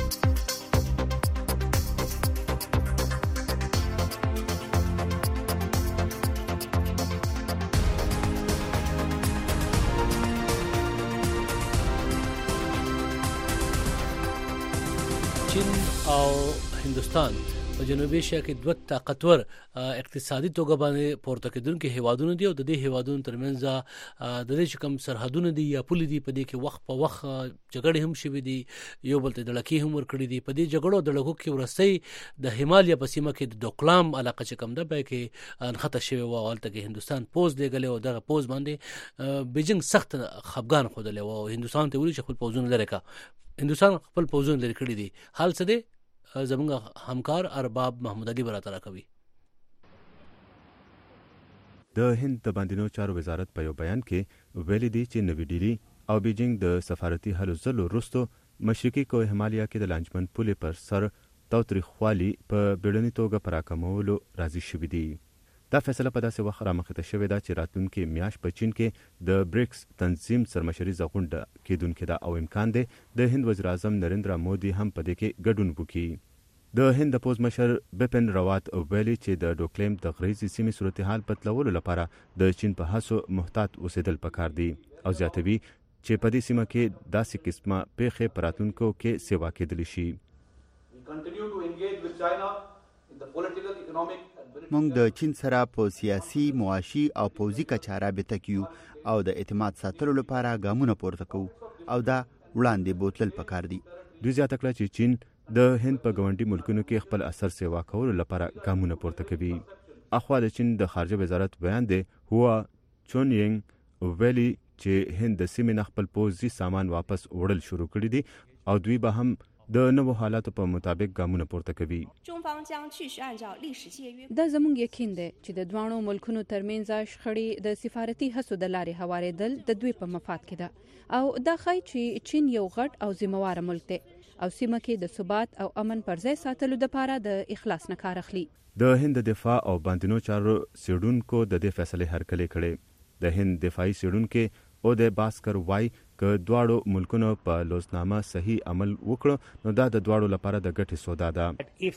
چین او هندوستان په جنوبي ایشیا کې دوه طاقتور اقتصادي توګه باندې پورته کېدونکي هیوادونه دي او د دې هیوادونو ترمنځ د دې چې کوم سرحدونه دي یا پولې دي په دې کې وخت په وخت جګړې هم شوي دي، یو بل ته دړکې هم ورکړي دي. په دې جګړو دړکو کې ورستۍ د هیمالیا په سیمه کې د ډوکلام علاقه چې کوم ده به کې انخته شوی و او هلته کې هندوستان پوز لیږلی او دغه پوز باندې بیجینګ سخت خفګان ښودلی و او هندوستان ته ویلي چې خپل پوځونه لرې کړه. هندوستان خپل پوځونه لرې کړي دي. حال څه دی؟ زمونږ همکار ارباب محمود علي براته راکوي. د هند د باندینو چارو وزارت په یو بیان کې ویلي دی چې نوې ډیلي او بیجینګ د سفارتي هلو ځلو وروسته مشرقي کوه همالیا کې د لانجمن پولې پر سر تاوتریخوالي په بیړني توګه په راکمولو راضي شوي دي. دا فیصله په داسې وخت رامخته شوې ده چې راتلونکي میاشت په چین کې د بریکس تنظیم سرمشریزه غونډه کیدونکې ده او امکان دی د هند وزیر اعظم نریندرا مودي هم په دې کې ګډون وکړي. د هند د پوز مشر بپن راوات ویلي چې د ډوکلیم د غریزي سیمې صورتحال بدلولو لپاره د چین په هڅو محتاط اوسېدل پکار دي او زیاتوي چې په دې سیمه کې داسې قسمه پیښې په راتلونکو کې سیوا کېدلی شي. موږ د چین سره په سیاسي، معاشي او پوځي کچه رابطه کیو او د اعتماد ساتلو لپاره ګامونه پورته کوو او دا وړاندې بوتلل پکار دي. دوی زیاته کړه چې چین د هند په ګاونډي ملکونو کې خپل اثر سیوا کولو لپاره ګامونه پورته کوي. اخوا د چین د خارجه وزارت بیان دی هوا چونینګ ویلي چې هند د سیمې نه خپل پوځي سامان واپس وړل شروع کړي دي او دوی به هم د نوو حالاتو په مطابق ګامونه پورته کوي. دا زموږ یقین دی چې د دوانو ملکونو ترمنځ شخړې د سفارتي هڅو د لارې هوارېدل د دوی په مفاد کې ده او دا ښایي چې چین یو غټ او ذمہواره ملک دی او سیمه کې د ثبات او امن پر ځای ساتلو لپاره د اخلاص نه کار اخلي. د هند دفاع او باندینو چارو سیډونکو د دې فیصلې هرکلی کړي. د هند دفاعي سیډونکو او د باسکر وای که دواړو ملکونو په لوزنامه صحیح عمل وکړو نو دا د دواړو لپاره د ګټې سودا ده.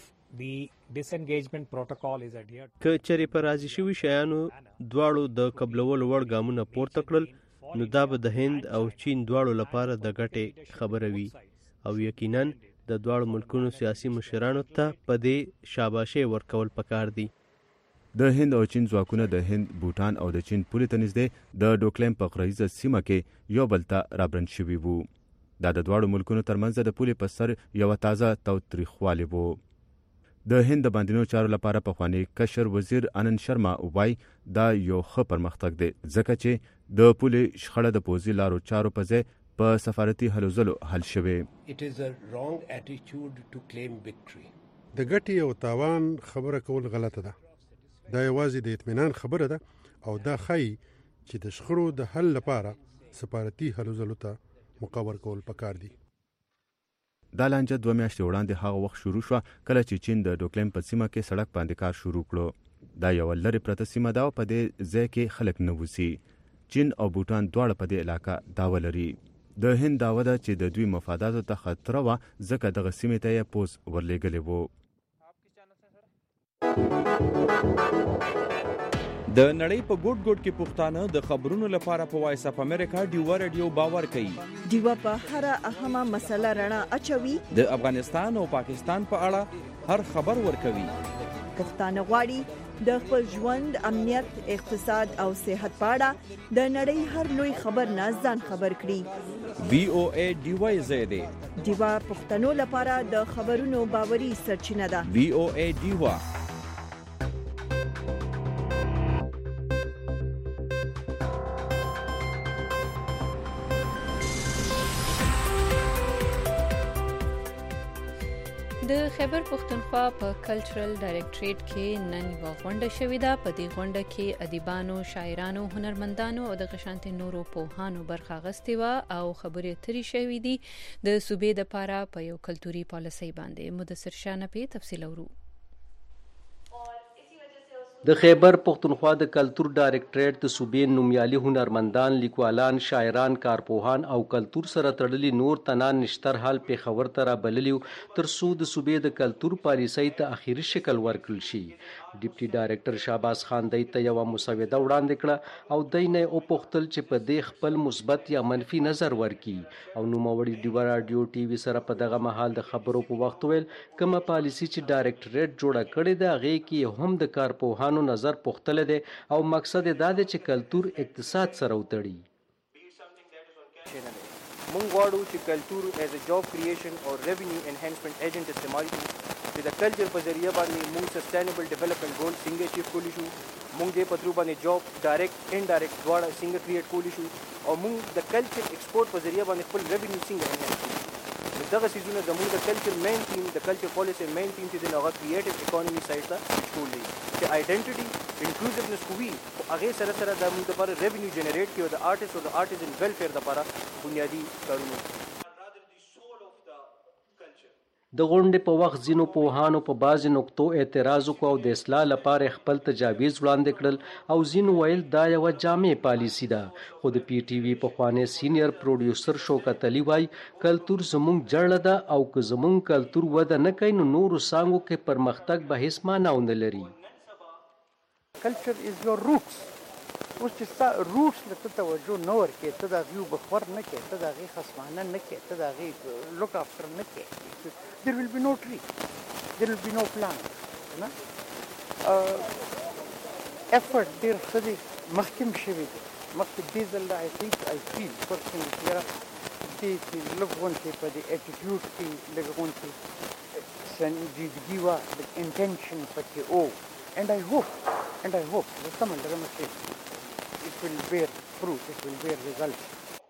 که چېرې په راضي شوي شیانو دواړو د قبلولو وړ ګامونه پورته کړل نو دا به د هند او چین دواړو لپاره د ګټې خبره وي او یقینا د دواړو ملکونو سیاسي مشرانو ته په دې شاباشي ورکول پکار دي. د هند او چین ځواکونه د هند، بوټان او د چین پولې ته نږدې د ډوکلیم په غرایزه سیمه کې یو بل ته رابرند شوي وو. دا د دواړو ملکونو ترمنځ د پولې په سر یوه تازه تاوتریخوالی وو. د هند د باندینو چارو لپاره پخوانی کشر وزیر آنند شرما وای دا یو ښه پرمختګ دی ځکه چې د پولې شخړه د پوځي لارو چارو په ځای په سفارتي هلو ځلو حل شوې. د ګټې او تاوان خبره کول غلطه ده. دا یوازې د اطمینان خبره ده او دا ښایي چې د شخړو د حل لپاره سفارتي هلو ځلو ته مقرر کول پکار دي. دا لانجه دوه میاشتې وړاندې هغه وخت شروع شوه کله چې چین د ډوکلیم په سیمه کې سړک باندې کار شروع کړو. دا یوه لرې پرته سیمه ده او په دې ځای کې خلک نه اوسي. چین او بوټان دواړه په دې علاقه دعوه لري. د هند دعوه ده چې د دوی مفاداتو ته خطره وه ځکه دغه سیمې ته یې پوځ ورلېږلی وو. د نړۍ په ګوټ ګوټ کې پښتانه د خبرونو لپاره په وایس اپ امریکا ډیوا رادیو باور کوي. ډیوا په هر اهمه مسله رڼا اچوي. د افغانستان او پاکستان په اړه هر خبر ورکوي. پښتانه غواړي د خپل ژوند، امنیت، اقتصاد او صحت په اړه د نړۍ هر لوی خبر نه ځان خبر کړي. وی او ای ډیوا زیاده ډیوا پښتنو لپاره د خبرونو باوري سرچینه ده. وی او ای ډیوا د خیبر پښتونخوا په کلچرل ډایریکټریټ کې نن یوه غونډه شوې ده. په دې غونډه کې ادیبانو، شاعرانو، هنرمندانو او د غشانتي نورو پوهانو برخه اخیستې وه او خبرې اترې شوې دي د صوبې دپاره په یو کلتوري پالیسۍ باندې. مدثر شاه نه پې تفصیل اورو. د خیبر پښتونخوا د کلتور ډایریکټریټ د صوبې نومیالي هنرمندان، لیکوالان، شاعران، کارپوهان او کلتور سره تړلي نور تنان نشتر حال پېښور ته رابللي تر څو د صوبې د کلتور پالیسۍ ته اخري شکل ورکړل شي. ډیپټي ډایریکټر شهباز خان دی ته یوه مسوده وړاندې کړه او دی نه یې وپوښتل چې په دې خپل مثبت یا منفي نظر ورکړي او نوموړي ډیوا راډیو ټي وي سره په دغه مهال د خبرو په وخت ویل کومه پالیسي چې ډایریکټریټ جوړه کړې ده هغې کې هم د کارپوهانو نظر پوښتلی دی او مقصد یې دا دی چې کلتور اقتصاد سره وتړي. مونږ غواړو چې کلتور ایز ا جاب کریشن او ریونیو انهانسمنت ایجنټ استعمال کړو چې د کلچر په ذریعه باندې مونږ سسټینیبل ډیولپمنٹ ګول څنګه اچیو کولی شو، مونږ دې په تھرو باندې جاب ډایرکټ انډایرکټ دواړه څنګه کریټ کولی شو او مونږ د کلچر ایکسپورټ په ذریعه باندې خپل ریونیو څنګه انهانس کړو. دغه سیزونه زموږ د کلچر مین ټیم د کلچر پالیسی مین ټیم چې د هغه کریټیو اکانومي سایډ ته ټول دی چې آیډنټیټي انکلوزیونس کوي هغه سره سره د موږ لپاره ریونیو جنریټ کیو د آرټیست او د آرټیزن ویلفیر لپاره بنیادی کارونه. د غونډې په وخت ځینو پوهانو په بعضې نقطو اعتراض وکړ او د اصلاح لپاره خپل تجاویز وړاندې کړل او ځینو ویل دا یوه جامع پالیسي ده. خو د پی ټي وي پخوانی سینیر پروډیوسر شوکت علي وایي کلتور زموږ جړه ده او که زموږ کلتور وده نه کوي نو نورو څانګو کې پرمختګ به هیڅ معنا ونه لري. کلچر از یور روټس. اوس چې ستا روټس له ته توجه نه ورکړې، ته د هغې بخور نه کړې، ته د هغې خصمانه نه کړې، ته د هغې لوک افټر نه کړې، there will be no tree, there will be no plant. نه effort ډېر ښه دی، مخکې هم شوي دی. مخکې دې ځل I think I feel personally چې یاره دې چې لږ غونتې په دې اټیټیوډ کې لږ غونتې سنجیدګي وه، لږ انټینشن پکې و. and I hope and I hope the summer demonstration it will bear fruit, it will bear results.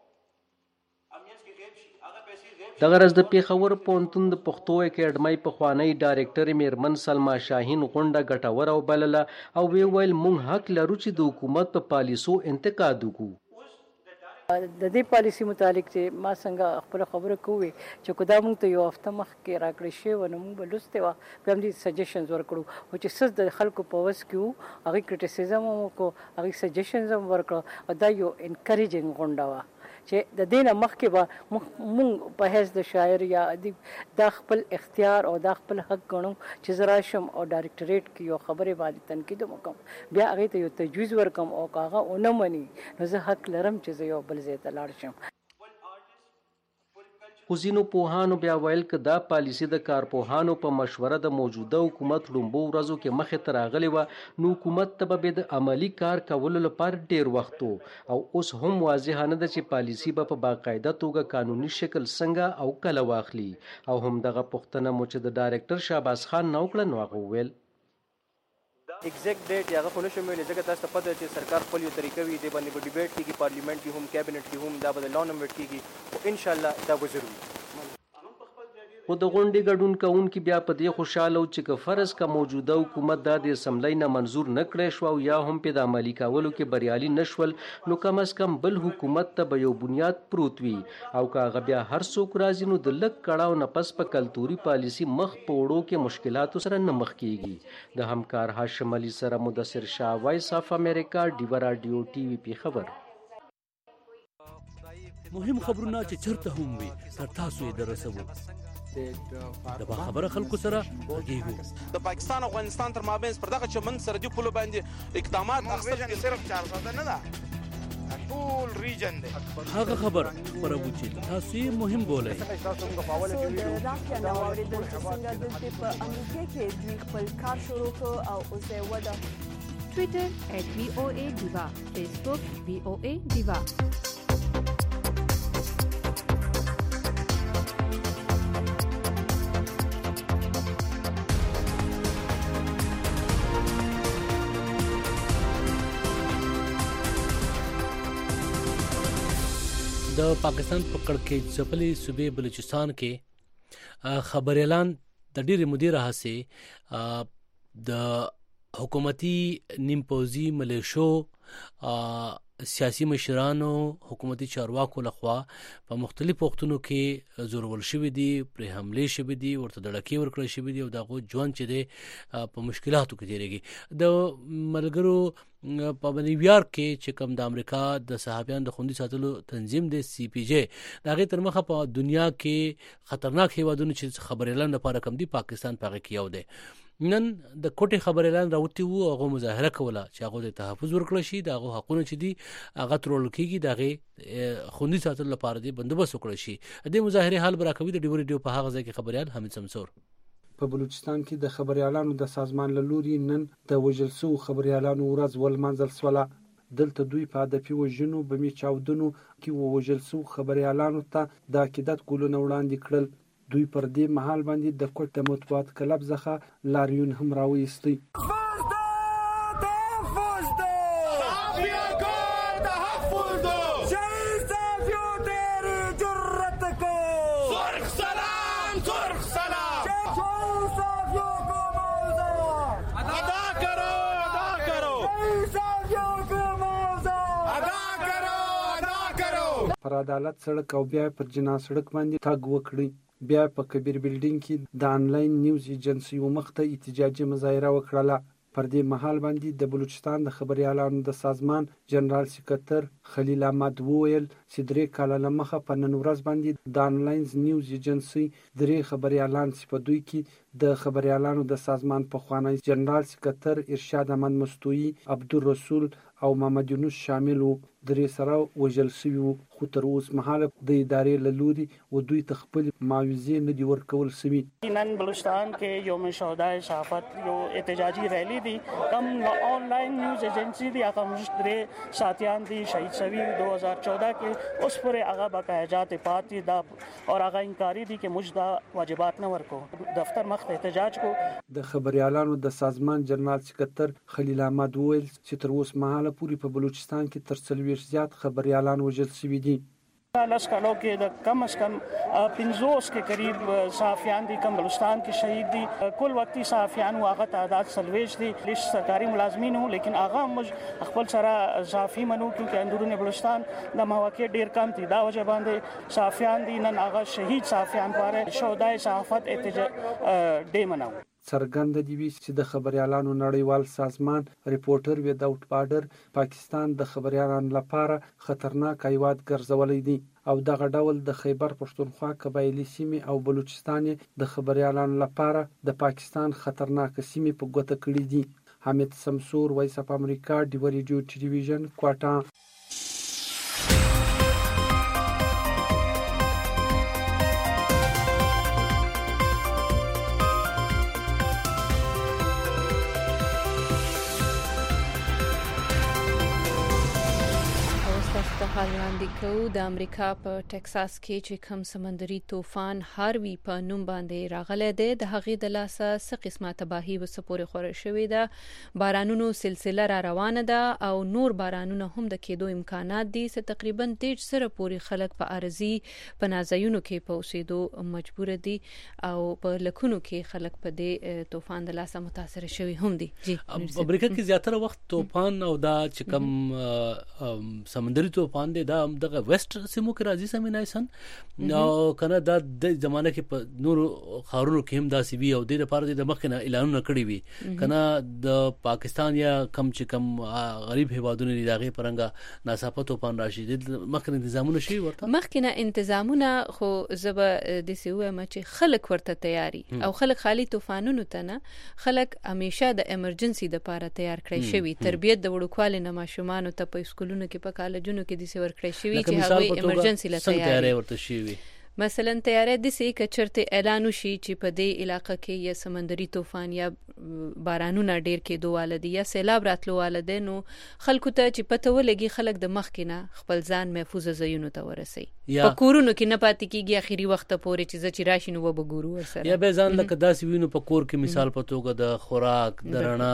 دغه ورځ د پیښور پوهنتون د پښتو اکیډمۍ پخوانی ډایرکټر میرمن سلما شاهین غونډه ګټوره وبلله او وی ویل موږ حق لرو چې د حکومت په پالیسو انتقاد وکړو. د دې پالیسي متعلق چې ما څنګه خپل خبره کوي چې کو دا موږ ته یو هفته مخکې راکړی شوی و نو موږ به لوستې وه، بیا هم دې سجیشنز ورکړو خو چې څه د خلکو په وس کې وو هغې کریټیسیزم هم وکړو، هغې سجیشنز هم ورکړو او دا یو انکریجنګ غونډه وه چې د دې نه مخکې به موږ په حیث د شاعر یا ادیب دا خپل اختیار او دا خپل حق ګڼو چې زه راشم او ډایرکټریټ کې یو خبرې باندې تنقید هم وکړم، بیا هغې ته یو تجویز ورکړم او که هغه ونه مني نو زه حق لرم چې زه یو بل ځای ته لاړ شم. خو ځینو پوهانو بیا ویل که دا پالیسي د کارپوهانو په مشوره د موجوده حکومت لومبو ورځو کې مخې ته راغلې وه نو حکومت ته به د عملي کار کولو لپاره ډیر وخت و او اوس هم واضحه نه ده چې پالیسي به په باقاعده توګه قانوني شکل څنګه او کله واخلي. او همدغه پوښتنه مو چې د ډایرکټر شهباز خان نه وکړه نو هغه وویل ایگزیکټ ډیټ یا هغه خو نشم ویلی ځکه تاسو ته پته چې سرکار خپل یو طریقه وي دې باندې به ډیبیټ کېږي، پارلیمنټ کې هم کابینټ کې هم دا به د لا نمبر کېږي خو انشاءالله دا به ضروري. خو د غونډې ګډون کوونکي بیا په دې خوشحاله و چې که فرض که موجوده حکومت دا د اسمبلی نه منظور نه کړی شو او یا هم پې د عملي کولو کې بریالي نه شول نو کم از کم بل حکومت ته به یو بنیاد پروت وي او که هغه بیا هر څوک راځي نو د لږ کړاو نه پس په کلتوري پالیسي مخ په وړو کې مشکلاتو سره نه مخ کیږي. د همکار هاشم علي سره مدثر شاه، وایس اف امریکا، ډیوه راډیو ټي وي پیښور. مهم خبرونه چې چرته هم وي تر تاسو یې درسوو. د باخبره خلکو سره غږیږو. د پاکستان او افغانستان تر مابین پر دغه چمن سرحدي پولو باندې اقدامات اخیستل صرف چار ساده نه ده، ټول ریجن دی. هغه خبر خبرو چې تاسو یې مهم بولئ. د رافیا نو اوریدل چې څنګه د په امریکا کې دوی خپل کار شروع کړ او اوس یې وده. ټویټر ایٹ وی او ای دیوا، فیسبوک وی او ای دیوا. د پاکستان په کړکېچ ځپلي صوبې بلوچستان کې خبر اعلان د ډېرې مودې راهیسې د حکومتي نیم پوځي ملیشو، سیاسي مشرانو، حکومتي چارواکو لخوا په مختلفو وختونو کې زورول شوي دي، پرې حملې شوي دي، ورته دړکې ورکړل شوي دي او د هغوی ژوند چې دی په مشکلاتو کې تېرېږي. د ملګرو په نیویارک کې چې کوم د امریکا د صحافیانو د خوندي ساتلو تنظیم دی سی پی جی، د هغې تر مخه په دنیا کې خطرناک هیوادونه چې خبر اعلان لپاره کم دي پاکستان په هغې کې یو دی. نن د کوټې خبر اعلان راوتی وو، هغه مظاهره کوله چې هغه ته تحفظ ورکړل شي، د هغه حقونه چې دي هغه ترول کېږي، د هغې خوندي ساتلو لپاره دې بندوبست وکړل شي. د دې مظاهرې حال به راکوي د ډیو ریډیو په هغه ځای کې خبریال حمید سمسور. په بلوچستان کې د خبريالانو د سازمان له لوري نن د وژل شوو خبريالانو ورځ ولمانځل شوله. دلته دوی په هدفي وژنو، بمي چاودنو کې وژل شوو خبريالانو ته د عقیدت ګلونه وړاندې کړل. دوی پر دې مهال باندې د کوټ د مطبوعات کلب څخه لاریون هم راوېستی. سلام پر عدالت سړک او بیا پر جنا سړک باندې تګ وکړي. بیا په کبیر بلډینګ کې د آنلاین نیوز ایجنسیو مخ ته احتجاجي مظاهره وکړله. پر دې مهال باندې د بلوچستان د خبريالانو د سازمان جنرال سکرټر خلیل احمد وویل چې درې کاله لمخه په نن ورځ باندې د آنلاین نیوز ایجنسی درې خبريالان چې په دوی کې د خبريالانو د سازمان پخوانی جنرال سکرټر ارشاد احمد مستویی، عبدالرسول او محمد یونس شامل وو. درې سره وژل شوي وو، خو تر اوس مهاله د ادارې له لوري و دوی ته خپل معاوضې نه دي ورکول شوي. نن بلوچستان کې یوم شهدای صحافت یو احتجاجي ریلی دی، کم آنلاین نیوز ایجنسی دی هغه موږ درې ساتیان دي شهید شوي دو هزار چودہ کې، اوس پورې هغه باقاعدات پاتې دا او هغه انکاري دي چې موږ دا واجبات نه ورکو. دفتر مخ ته احتجاج کو. د خبريالانو د سازمان جنرال سکرټر خلیل احمد وویل چې تر اوس مهاله پورې په بلوچستان کې تر څلوېښت زیات خبريالان وژل شوي دي. لس کالو کې د کم از کم پنځوس کې قریب صحافیان دي کم بلوچستان کې شهید دي. کل وقتی صحافیان هغه تعداد څلوېښت دي، لږ سرکاري ملازمین وو، لیکن هغه موږ خپل سره صحافي منو کیونکه اندرون بلوچستان د مواقع ډیر کم دي. دا وجه باندې صحافیان دي نن هغه شهید صحافیان لپاره شهدای صحافت احتجاج ډے مناو. څرګنده دي چې د خبريالانو نړیوال سازمان ریپورټر وداوټ بارډر پاکستان د خبريالانو لپاره خطرناک هیواد ګرځولې دي او دغه ډول د خیبر پښتونخوا قبایلی سیمې او بلوچستان د خبريالانو لپاره د پاکستان خطرناک سیمې په ګوته کړې دي. حمید سمسور، وایس اف امریکا، ډیو ریډیو ټلویزیون، کوټا. حال وړاندې کوو د امریکا په ټکساس کې چې کوم سمندري طوفان هاروي په نوم باندې راغلی دی، د هغې د لاسه څه قسمه تباهي وسه پورې خوره شوې ده. بارانونو سلسله را روانه ده او نور بارانونه هم د کېدو امکانات دي چې تقریبا دیرش سره پورې خلک په عارضي پناهځایونو کې په اوسېدو مجبور دي او په لکونو کې خلک په دې طوفان د لاسه متاثر شوي هم دي. امریکا کې زیاتره وخت طوفان او دا چې کوم سمندري طوفان دی دا دغه ویسټ سیمو کې راځي سمینای سن نو کنه دا د زمانه کې په نور خارونو کې هم دا سی وی او د لپاره د مخکنه اعلانونه کړی وي کنه د پاکستان یا کم چې کم غریب هیوادونو دی دغه پرنګه ناڅاپه طوفان راشي د مخکنه تنظیمونه شي ورته مخکنه تنظیمونه خو زبه د سی و ما چې خلک ورته تیاری او خلک خالی طوفانونو ته نه خلک همیشه د ایمرجنسي د لپاره تیار کړی شوی تربیت د وړوکوالي نه ماشومان ته په سکولونو کې په کالجونو کې د ورکړی شوی چې هغه ایمرجنسي لا تیاری ورته شوی. مثلا تیاری د سې کچرته اعلان وشي چې په دې علاقې کې یا سمندري طوفان یا بارانونه ډیر کېدو والدي یا سیلاب راتلو والدي نو خلکو ته چې پته ولګي خلک د مخ کې نه خپل ځان محفوظ ځایونو ته ورسي په کورونو کې نه پاتې کیږي اخیری وخت پورې چې چې راشي نو وبګورو ورسره یا به ځان لکه داسې وینو په کور کې مثال په توګه د خوراک د رڼا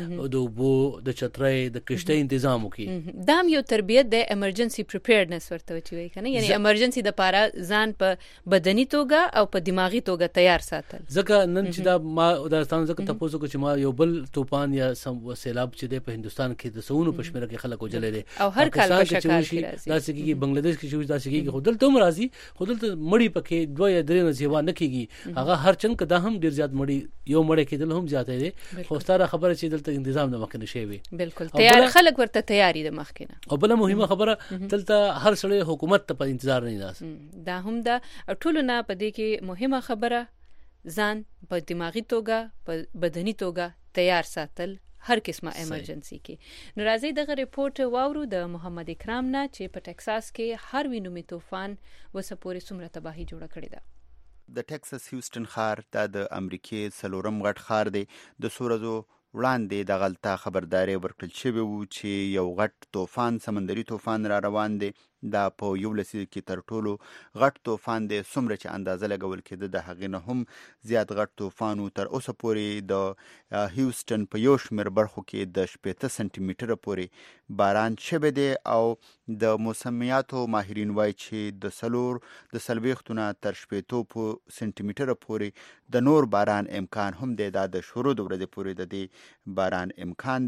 د اوبو د چترۍ د کشته تنظیم وکړي. دام یو تربیت د ایمرجنسي پریپیرډنس ورته وچوي کنه یعنی ایمرجنسي د لپاره ځان په بدني توګه او په دماغي توګه تیار ساتل. ځکه نن چې دا ما د ستاسو ځکه تاسو کو چې ما یو بل طوفان یا سم سیلاب چې د په هندستان کې د سونو پښمنه کې خلک وجلې دي او هر کال په شکل کې راځي دا سګي بنگلاديش کې شوې دا سګي کې خودل ته مرضی خودل ته مړی پکې دوه یا درې نه سیوا نه کیږي هغه هر چن کده هم ډیر زیات مړی یو مړی کېدل هم زیات دی خو ستاره خبره چې دلته تنظیم د مخکنه شي وي بالکل تیار خلک ورته تیاری د مخکنه او بل مهمه خبره دلته هر سړی حکومت ته په انتظار نه داس دا هم دا ټول نه په دې کې مهمه خبره ځان په دماغي توګه په بدني توګه تیار ساتل هر قسمه ایمرجنسي کې. نو راځي دغه ریپورت واورو د محمد اکرام نه چې په ټکساس کې هر وینومي طوفان وسپورې څومره تباہي جوړه کړې ده. د ټکساس هیوستن ښار د امریکای څلورم غټ ښار دی. د سورزو وړاندې د غلطه خبرداري ورکړل شوی وو چې یو غټ طوفان سمندري طوفان را روان دی. دا په یو لسیز کې تر ټولو غټ طوفان دی څومره چې اندازه لګول کېده د هغې نه هم زیات غټ طوفان تر اوسه پورې د هیوستن په یو شمېر برخو کې د شپېته سنټي میټره پورې باران شوی دی او د موسمیاتو ماهرین وایي چې د څلور د څلوېښتو نه تر شپېتو سنټي میټره پورې د نور باران امکان هم دی. دا د شروع د ورځې پورې د دې باران امکان دی.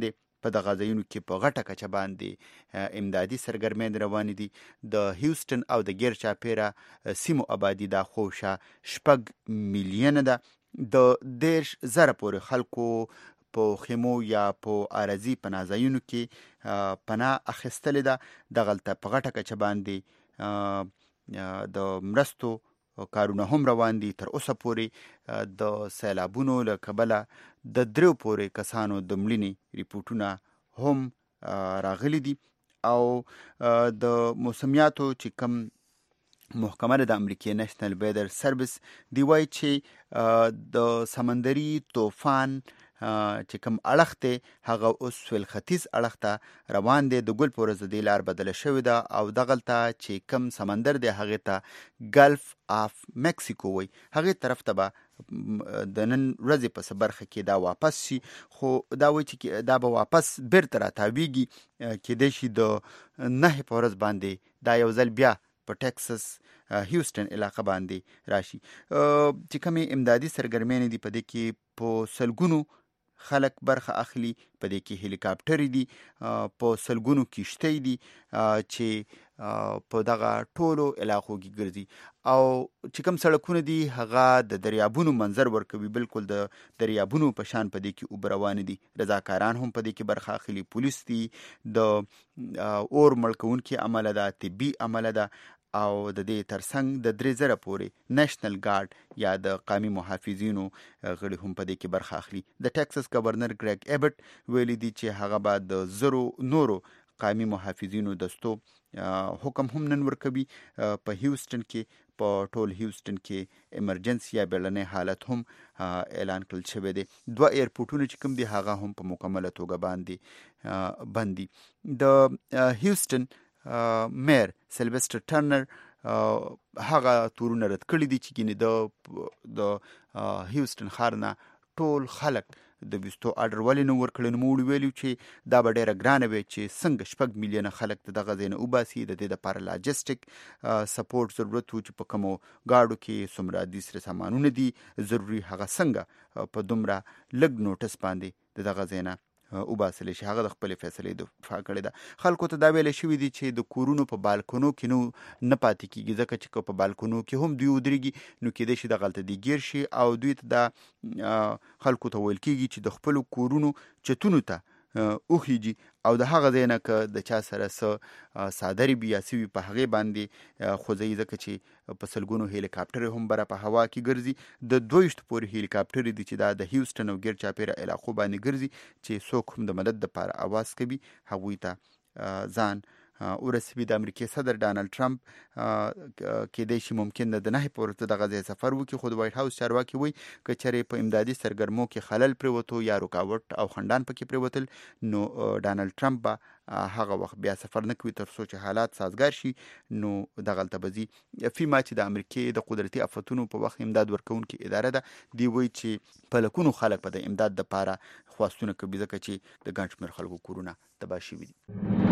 په دغه ځایونو کې په غټه کچه باندې امدادي سرګرمۍ روانې دي. د هیوستن او د ګیر چاپیره سیمو آبادي دا خوشه شپږ میلیونه ده. د دیرش زره پورې خلکو په خیمو یا په ارضي پناه ځایونو کې پناه اخیستلې ده. دغلته په غټه کچه باندې د مرستو کارونه هم روان دي. تر اوسه پورې د سیلابونو له کبله د دریو پورې کسانو د مړینې ریپورټونه هم راغلي دي. او د موسمیاتو چې کم محکمه د امریکای نېشنل ویدر سرویس دی وایي چې د سمندري طوفان چې کوم اړخ ته هغه اوس سویل ختیځ اړخ ته روان دی. د ګل پورز د لار بدله شوې ده او دغلته چې کوم سمندر دی هغه ته ګلف اف مکسیکو وي. هغه طرف ته به د نن ورځې په برخه کې دا واپس شي. خو دا وایي چې دا به واپس بیرته راتاویږي کېدای شي د نه په ورځ باندې دا یو ځل بیا په ټکساس هیوستن علاقه باندې راشي. چې کومې امدادي سرګرمۍ دي په دې کې په سلګونو خلک برخه اخلي. په دې کې هلیکاپټر دي، په سلګونو کشتۍ دي چې په دغه ټولو علاقو کې ګرځي. او چې کوم سړکونه دي هغه د دریابونو منظر ورکوي، بالکل د دریابونو په شان په دې کې اوبه روانې دي. رضاکاران هم په دې کې برخه اخلي، پولیس دي، د اور مړکونکي عمله ده، طبي عمله ده. او د دې ترڅنګ د درې زره پورې نېشنل ګارد یا د قومي محافظینو غړي هم په دې کې برخه اخلي. د ټکساس گورنر ګریګ ایبټ ویلي دی چې هغه به د زرو نورو قومي محافظینو دستو حکم هم نن ورکوي. په هیوستن کې په ټول هیوستن کې ایمرجنسي یا بیړنی حالت هم اعلان کړل شوی دی. دوه ایرپورټونه چې کوم دي هغه هم په مکمله توګه باندې بندي. د هیوستن میر سیلویسټر ټرنر هغه تورونه رد کړي دي چې ګینه د د هیوستن ښار نه ټول خلک د وستو اډر ولې نو ورکړل. نو موږ ویلو چې دا به ډیره ګرانه وي چې څنګه شپږ میلیونه خلک دغه ځای نه وباسي. د دې لپاره لاجستیک سپورټ ضرورت و چې په کومو گاډو کې څومره دي سره سامانونه دي ضروری، هغه څنګه په دومره لږ نوټس باندې دغه ځای نه وباسل شي. هغه د خپل فیصلې دفاع کړې ده. خلکو ته دا ویل شوی دی چې د کورونو په بالکونو کې نو نه پاتې کیږي، ځکه چې په بالکونو کې هم دوی ودرېږي نو کېدای شي د غلطه دی ګیر شي. او دوی ته دا خلکو ته ویل کیږي چې د خپل کورونو چتونو ته اوخیږي او د هغه ځای نه که د چا سره څه صادري بیا سوي په هغې باندې خوځوي، ځکه چې په سلګونو هلیکاپټر هم بره په هوا کې ګرځي. د دویشت پورې هلیکاپټر دي چې دا د هیوستن او ګیر چاپیره علاقو باندې ګرځي چې څوک هم د مدد دپاره اواز کوي هغوی ته ځان ورسوي. د امریکای صدر ډانلډ ټرمپ کېدای شي ممکن د نه پورته دغه ځای سفر وکړي، خو د وایټ هاوس چارواکي وایي که چېرې په امدادي سرګرمو کې خلل پرېوتو یا رکاوټ او خنډان پکې پرېوتل نو ډانلډ ټرمپ به هغه وخت بیا سفر نه کوي تر څو چې حالات سازګار شي. نو دغلته به ځي. فیما چې د امریکای د قدرتي آفتونو په وخت امداد ورکوونکې اداره ده، دی وایي چې په لکونو خلک به د امداد دپاره خواستونه کوي، ځکه چې د ګڼ شمېر خلکو کورونه تباه شوي دي.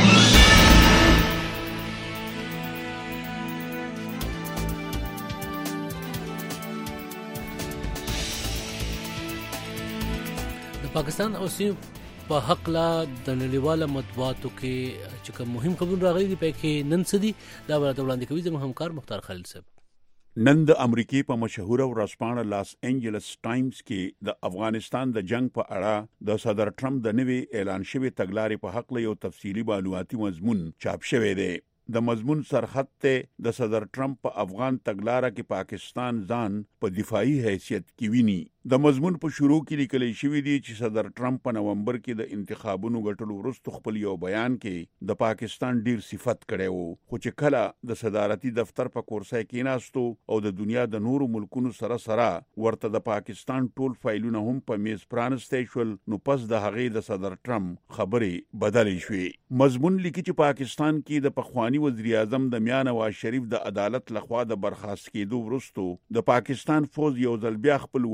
پاکستان او سیم په حق لا د نړیواله مطبوعاتو کې چې کوم مهم خبرونه راغلي دي په کې نن څه دي دا ورته وړاندې کوي زموږ همکار مختار خلیل صاحب. نن د امریکای په مشهوره ورځپاڼه لاس انجلس ټایمز کې د افغانستان د جنگ په اړه د صدر ټرمپ د نوې اعلان شوی تګلارې په حق له یو تفصیلی معلوماتي مضمون چاپ شوی دی. د مضمون سرخط ته د صدر ټرمپ په افغان تګلارې کې پاکستان ځان په دفاعي حیثیت کې ویني. د مضمون په شروع کې لیکل شوی دی چې صدر ټرمپ په نومبر کې د انتخابونو ګټلو وروسته خپل یو بیان کې د پاکستان ډیر صفت کړي وو، خو چې کله د صدارتي دفتر په کورسۍ کې ناستو او د دنیا د نورو ملکونو سره سره ورته د پاکستان ټول فایلونه هم په میز پرانستې شول، نو پس د هغې د صدر ټرمپ خبرې بدلې شوې. مضمون لیکي چې پاکستان کې د پخوانی وزیر اعظم د میا نواز شریف د عدالت لخوا د برخاست کېدو وروسته د پاکستان فوج یو ځل بیا خپل وجود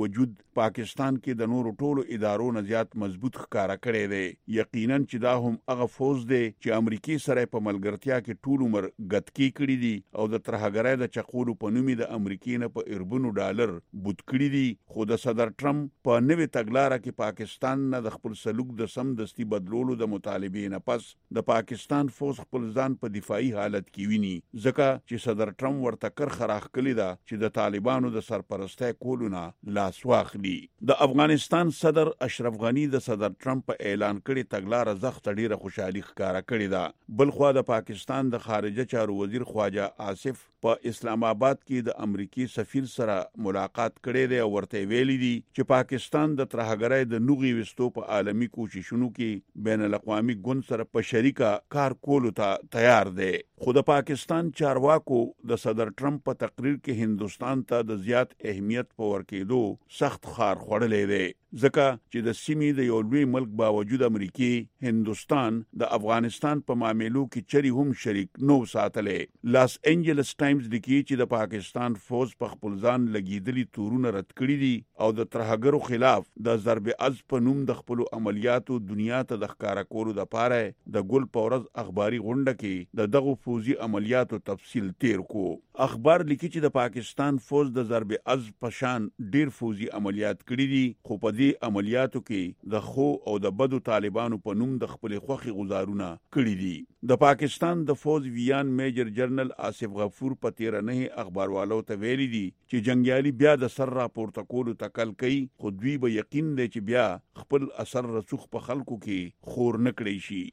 پاکستان کې د نورو ټولو ادارو نه زیات مضبوط ښکارا کړی دی. یقینا چې دا هم هغه فوز دی چې امریکای سره په ملګرتیا کې ټول عمر غتکی کړی دي او د ترهګرۍ د چقولو په نوم د امریکای نه په اربونو ډالر بوت کړی دي. خو د صدر ټرمپ په نوې تګلارې کې پاکستان نه د خپل سلوک د سم دستي بدلولو د مطالبې نه پس د پاکستان فوز خپل ځان په دفاعي حالت کې ویني، ځکه چې صدر ټرمپ ورته کرخه راخکلې ده چې د طالبانو د سرپرستۍ کولو نه لاس واخلي. د افغانستان صدر اشرف غنی د صدر ټرمپ په اعلان کړي تګلارې زخت ډیره خوشحالي ښکارا کړې ده. بلخوا د پاکستان د خارجه چارو وزیر خواجه آصف په اسلام آباد کې د امریکای سفیر سره ملاقات کړي دی او ورته ویلي دي چې پاکستان د ترهګرۍ د نوغي وستو په عالمی کوششونو کې بین الاقوامي ګوند سره په شریکه کار کولو ته تیار دی. خو د پاکستان چارواکو د صدر ټرمپ په تقریر کې هندستان ته د زیات اهمیت په ورکېدو سخت خار خوړلې دی، ځکه چې د سیمې د یو لوی ملک باوجود امریکای هندستان د افغانستان په معاملو کې چری هم شریک نو ساتلې. لاس انجلس ټایمز لیکي چې د پاکستان فوز په خپل ځان لګیدلي تورونه رد کړي دي او د ترهګرو خلاف د ضرب عز په نوم د خپل عملیاتو دنیا ته د ښکارا کولو لپاره د ګل پورز اخباري غونډه کې د دغه فوزي عملیاتو تفصیل تیر کو. اخبار لیکي چې د پاکستان فوز د ضرب عز په شان ډیر فوزي عملیات کړي دي، خو په دې عملیاتو کې د خو او د بدو طالبانو په نوم د خپل خوخي گزارونه کړي دي. د پاکستان د فوز ویان میجر جنرال آصف غفور په تیر نه اخباروالو ته ویلي دي چې جنگیالي بیا د سر راپورته کولو تکل کوي، خو دوی به یقین دی چې بیا خپل اثر رسوخ په خلکو کې خور نه کړی شي.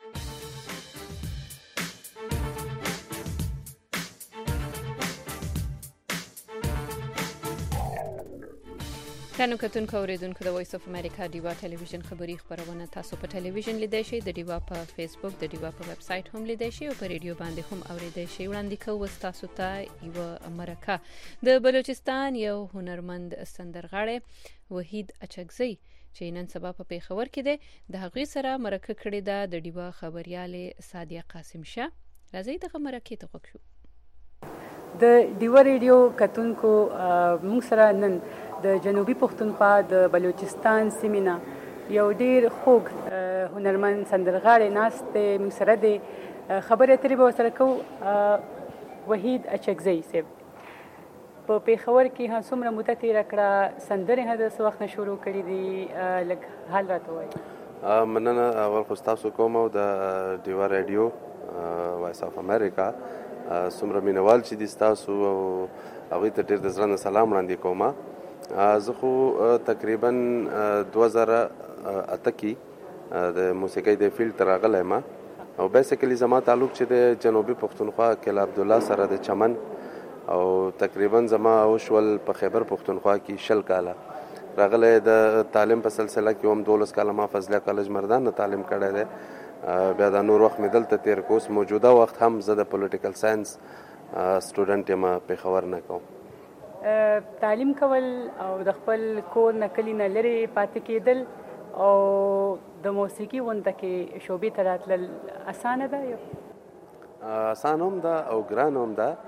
تاسو کتونکو اوریدونکو د وایس اف امریکا دیوا ټلویزیون خبری خبرونه تاسو په ټلویزیون لیدای شئ، د دیوا په فیسبوک، د دیوا په ویب سټ هم لیدای شئ او په ریډیو باندې هم اوریدای شئ. وړاندې کوو تاسو ته یو مرکه د بلوچستان یو هنرمند سندرغاړی وحید اچکزی چې نن سبا په پیښور کې دی، د هغې سره مرکه کړې ده د دیوا خبرياله سادیه قاسم شاه. راځي دغه مرکه ته وګورو. د دیوا ریډیو کتونکو موږ سره نن د جنوبي پښتونخوا د بلوچستان سیمه یو ډیر خوږ هنرمند سندرغاړی ناست دی، موږ سره دی خبرې اترې به ورسره کوو. وحید اچکزی صاحب په پیښور کې هم څومره موده تېره کړه، سندرې هم د څه وخت نه شروع کړي دي، لږ حال راته وایي. مننه اول خو ستاسو کوم او د دیوا ریډیو وایس اف امریکا څومره مینوال چې دي ستاسو او هغوی ته ډېر د زړه نه سلام وړاندې کوم. زه خو تقریبا دوه زره اته کې د موسیقۍ د فیلډ ته راغلی یم او بیسیکلي زما تعلق چې د جنوبي پښتونخوا کلا عبدالله سره د چمن او تقریبا زما وشول په خیبر پښتونخوا کې شل کاله راغلی. د تعلیم په سلسله کې هم دولس کاله ما فضلیه کالج مردان نه تعلیم کړی دی، بیا د نور وخت مې دلته تېر کوس. موجوده وخت هم زه د پولیټیکل ساینس سټوډنټ یم، پیښور نه کوم. تعلیم کول او د خپل کور نه کلی نه لرې پاتې کېدل او د موسیقي غونډه کې شعبې ته راتلل اسانه ده؟ یو اسان هم ده او ګران هم ده،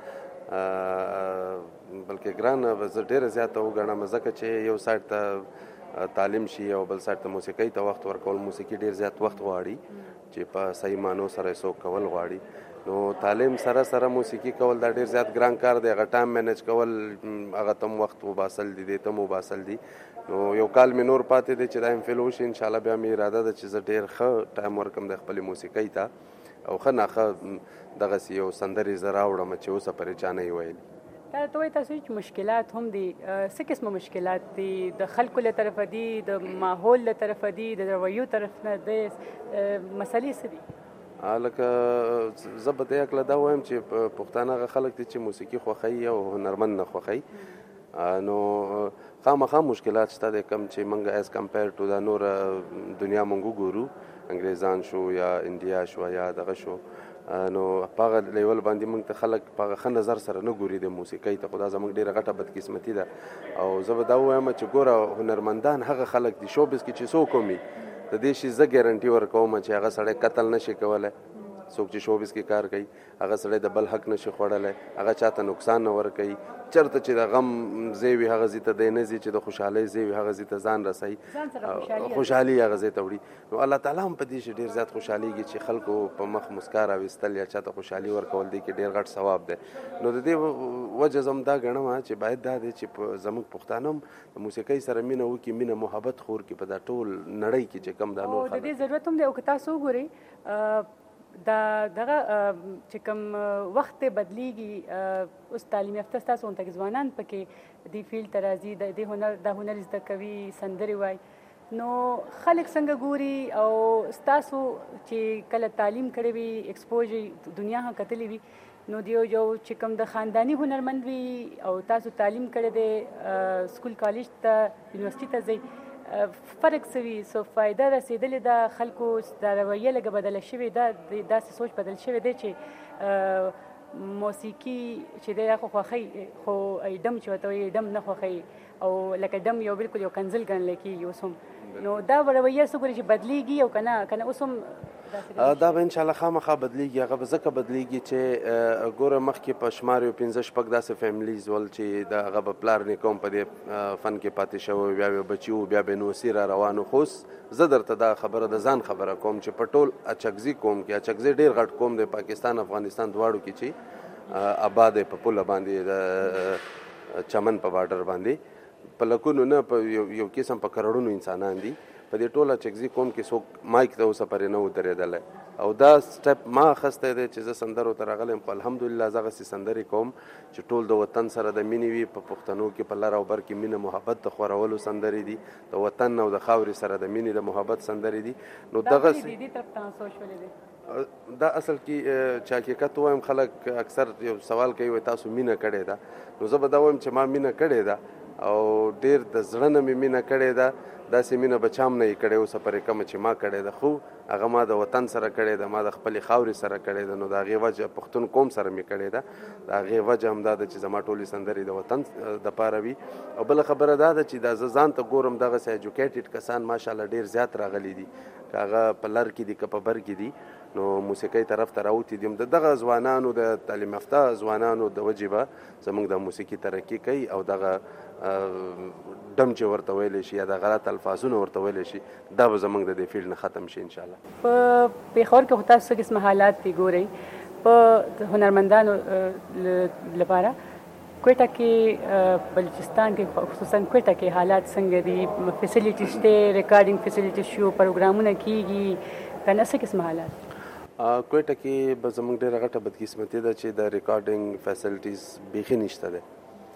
بلکې ګرانه زه ډېره زیاته وګڼم ځکه چې یو سایډ ته تعلیم شي او بل سایډ ته موسیقۍ ته وخت ورکول. موسیقي ډېر زیات وخت غواړي چې په صحیح معنو سره یې څوک کول غواړي، نو تعلیم سره سره موسیقي کول دا ډېر زیات ګران کار دی. هغه ټایم مینیج کول هغه تم وخت وباسل دي، دې تم وباسل دي. نو یو کال مې نور پاتې دی چې دا ایم فل وشي، انشاءالله بیا مې اراده ده چې زه ډېر ښه ټایم ورکړم د خپلې موسیقۍ ته او ښه ناښه دغسې یو سندرې زه راوړم چې اوسه پرې چا نه یې ویلي. دا ته وایي تاسو چې مشکلات هم دي، څه قسمه مشکلات دي؟ د خلکو له طرفه دي، د ماحول له طرفه دي، د رویو طرف نه دي، مسلې څه دي؟ لکه زه به دې هکله دا وایم چې پښتانه هغه خلک دي چې موسیقي خوښوي او هنرمند نه خوښوي، نو خامخا مشکلات شته دی کم چې موږ ایز کمپیر ټو د نور دنیا موږ وګورو، انګریزان شو یا انډیا شو یا دغه شو، نو په هغه لیول باندې موږ ته خلک په هغه ښه نظر سره نه ګوري د موسیقۍ ته، خو دا زموږ ډېره غټه بدقسمتي ده. او زه به دا ووایم چې ګوره هنرمندان هغه خلک دي شوبز کې چې څوک هم د دې شي زه ګارنټي ورکوم چې هغه سړی قتل نشي کولی څوک چې شوبیز کې کار کوي هغه سړی د بل حق نشي خوړلی، هغه چاته نقصان نه ورکوي. چېرته چې د غم ځای وي هغه ځای ته دی نه ځي، چې د خوشحالۍ ځای وي هغه ځای ته ځان رسوي، خوشحالي هغه ځای ته وړي. نو الله تعالی هم په دې شي ډېر زیات خوشحالېږي چې خلکو په مخ مسکا راویستل یا چاته خوشحالي ورکول دی کې ډېر غټ ثواب دی. نو د دې وجه زه هم دا ګڼم چې باید دا دی چې زموږ پښتانه هم د موسیقۍ سره مینه وکړي، مینه محبت خور کړي په دا ټول نړۍ کې چې کوم دا نور خلک. د دې ضرورت هم دی. او که تاسو وګورئ دا دغه چې کوم وخت بدلیږي، اوس تعلیم یافته ستاسو غونته ځوانان پکې دې فیلډ ته راځي، د دې هنر دا هنر زده کوي، سندرې وایي، نو خلک څنګه ګوري؟ او ستاسو چې کله تعلیم کړی وي، ایکسپوژر دنیا هم کتلی وي، نو دیو یو چې کوم د خاندانی هنرمند وي او تاسو تعلیم کړی دی، سکول کالج ته یونیورسيټي ته ځئ، فرق سوي سو فایده رسیدلې ده؟ خلکو د رویه لږه بدله شوې ده، داسې سوچ بدل شوی دی چې موسیقي چې دی خو خوښوي، خو ډم چې ورته وایي ډم نه خوښوي، او لکه ډم یو بالکل یو کنزل ګڼلی کېږي اوس هم. نو دا رویه څه ګوري چې بدلیږي او که نه که نه اوس هم دا به انشاءالله خامخا بدلیږي. هغه به ځکه بدلیږي چې ګوره مخکې په شمار یو پنځه شپږ داسې فیملیز ول چې د هغه به پلار نیکه هم په دې فن کې پاتې شوی، بیا به بچي وو، بیا به نوسي را روان وو. خو اوس زه درته دا خبره د ځان خبره کوم چې په ټول اچکزي قوم کې، اچکزي ډېر غټ قوم دی پاکستان افغانستان دواړو کې چې آباد دی په پوله باندې د چمن په بارډر باندې، په لکونو نه په یو قسم په کروڑونو انسانان دي. په دې ټوله چکزي قوم کې څوک مایک ته اوسه پرې نه و درېدلی، او دا سټپ ما اخیستی دی چې زه سندرو ته راغلی یم. خو الحمدلله زه هغسې سندرې کوم چې ټول د وطن سره د مینې وي. په پښتنو کې په لر او بر کې مینه محبت د خورولو سندرې دي، د وطن او د خاورې سره د مینې د محبت سندرې دي. نو دغسې دا اصل کې چې حقیقت ووایم، خلک اکثر یو سوال کوي وایي تاسو مینه کړې ده. نو زه به دا وایم چې ما مینه کړې ده، او ډېر د زړه نه مې مینه کړې ده. داسې مینه به چا هم نه یې کړې اوسه پرې کومه چې ما کړې ده، خو هغه ما د وطن سره کړې ده، ما د خپلې خاورې سره کړې ده. نو د هغې وجه پښتون قوم سره مې کړې ده. د هغې وجه همدا ده چې زما ټولې سندرې د وطن دپاره وي. او بله خبره دا ده چې دا زه ځان ته ګورم دغسې ایجوکیټډ کسان ماشاءالله ډېر زیات راغلي دي، که هغه په لر کې دي که په بر کې دي، نو موسیقۍ طرف ته راوتي دي. د دغه ځوانانو د تعلیم یافته ځوانانو د وجې به زموږ د موسیقي ترقي کوي، او دغه ډم چې ورته ویلی شي یا د غلط الفاظونه ورته ویلی شي، دا به زموږ د دې فیلډ نه ختم شي انشاءالله. په پېښور کې خو تاسو څه قسمه حالات دي ګورئ په هنرمندانو لپاره؟ کوټه کې بلوچستان کې خصوصا کوټه کې حالات څنګه دي؟ فیسیلیټي شته، ریکارډینګ فیسیلیټي شو، پروګرامونه کیږي که نه؟ څه قسمه حالات؟ کوټه کې به زموږ ډېره غټه بدقسمتي ده چې د ریکارډینګ فیسیلیټیز بیخي نشته دی.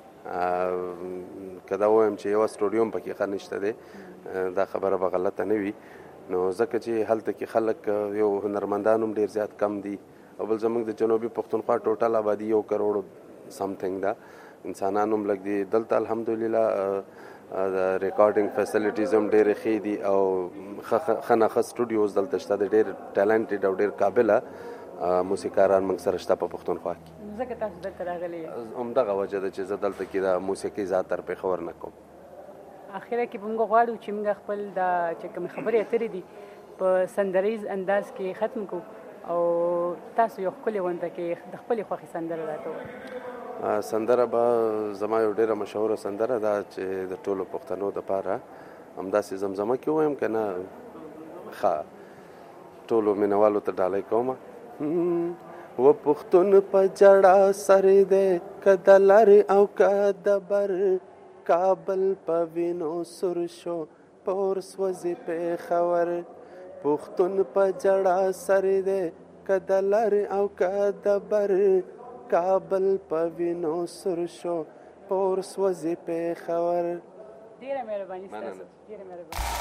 که دا ووایم چې یوه سټوډیو هم پکې ښه نشته دی، دا خبره به غلطه نه وي. نو ځکه چې هلته کې خلک یو هنرمندان هم ډېر زیات کم دي، او بل زموږ د جنوبي پښتونخوا ټوټل آبادي یو کروڑ سمثینګ ده، انسانان هم لږ دي. دلته الحمدلله د ریکارډینګ فیسیلیټیز هم ډېرې ښې دي، او ښه نه ښه سټوډیوز دلته شته د ډېر ټیلنټډ او ډېر قابله موسیقاران موږ سره شته په پښتونخوا کې. ځکه تاسو دلته راغلي یاست؟ همدغه وجه ده چې زه دلته کې د موسیقي ذات تر پېښور نه کوم. اخره کې به موږ غواړو چې موږ خپل دا چې کومې خبرې اترې دي په سندریز انداز کې ختم کړو، او تاسو یو ښکلې غونډه کې د خپلې خوښې سندره راته ووایئ. سندره به زما یو ډېره مشهوره سندره ده چې د ټولو پښتنو دپاره همداسې زمزمه کې ووایم که نه؟ ښه، ټولو مینوالو ته ډالۍ کومه. و پښتون په جړه سر دی که د لرې او که د بر، کابل په وینو سور شو پور سوځي پېښور. پښتون په جړه سر دی که د لرې او که د بر، کابل په وینو سور شو پور سوځي پېښور. ډېره مهرباني ستاسو، ډېره مهرباني.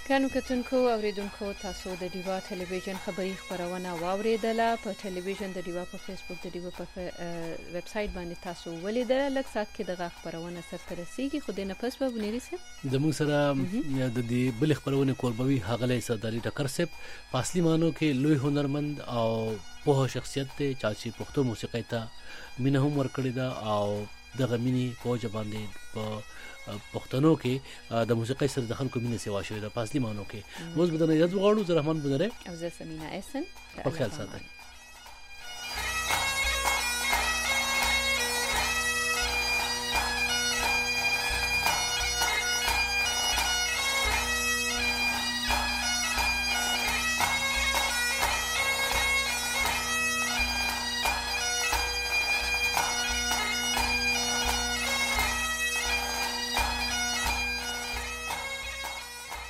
ګرانو کتونکو اوریدونکو تاسو د ډیوا ټلویزیون خبری خبرونه واوریدله په ټلویزیون د ډیوا په فیسبوک د ډیوا په ویب سټ باندې تاسو ولیدل لکه سات کې دغه خبرونه سره رسیدي خو د نفس په بنيري سره د موږ سره د دې بل خبرونه کوربوي هغه سرداري ټکر سپ فاصلي مانو کې لوی هنرمند او په شخصیت ته چاچی پښتو موسیقي ته مینه هم ورکړی دا او دغه مینی په ځباندې په پښتنو کې د موسیقي سره د خلکو مینه سیوا شوې ده فاصلي مانو کې موږ بدنه یاد وغواړو زه رحمان بدره او زه سمینا احسن په خیال ساتئ.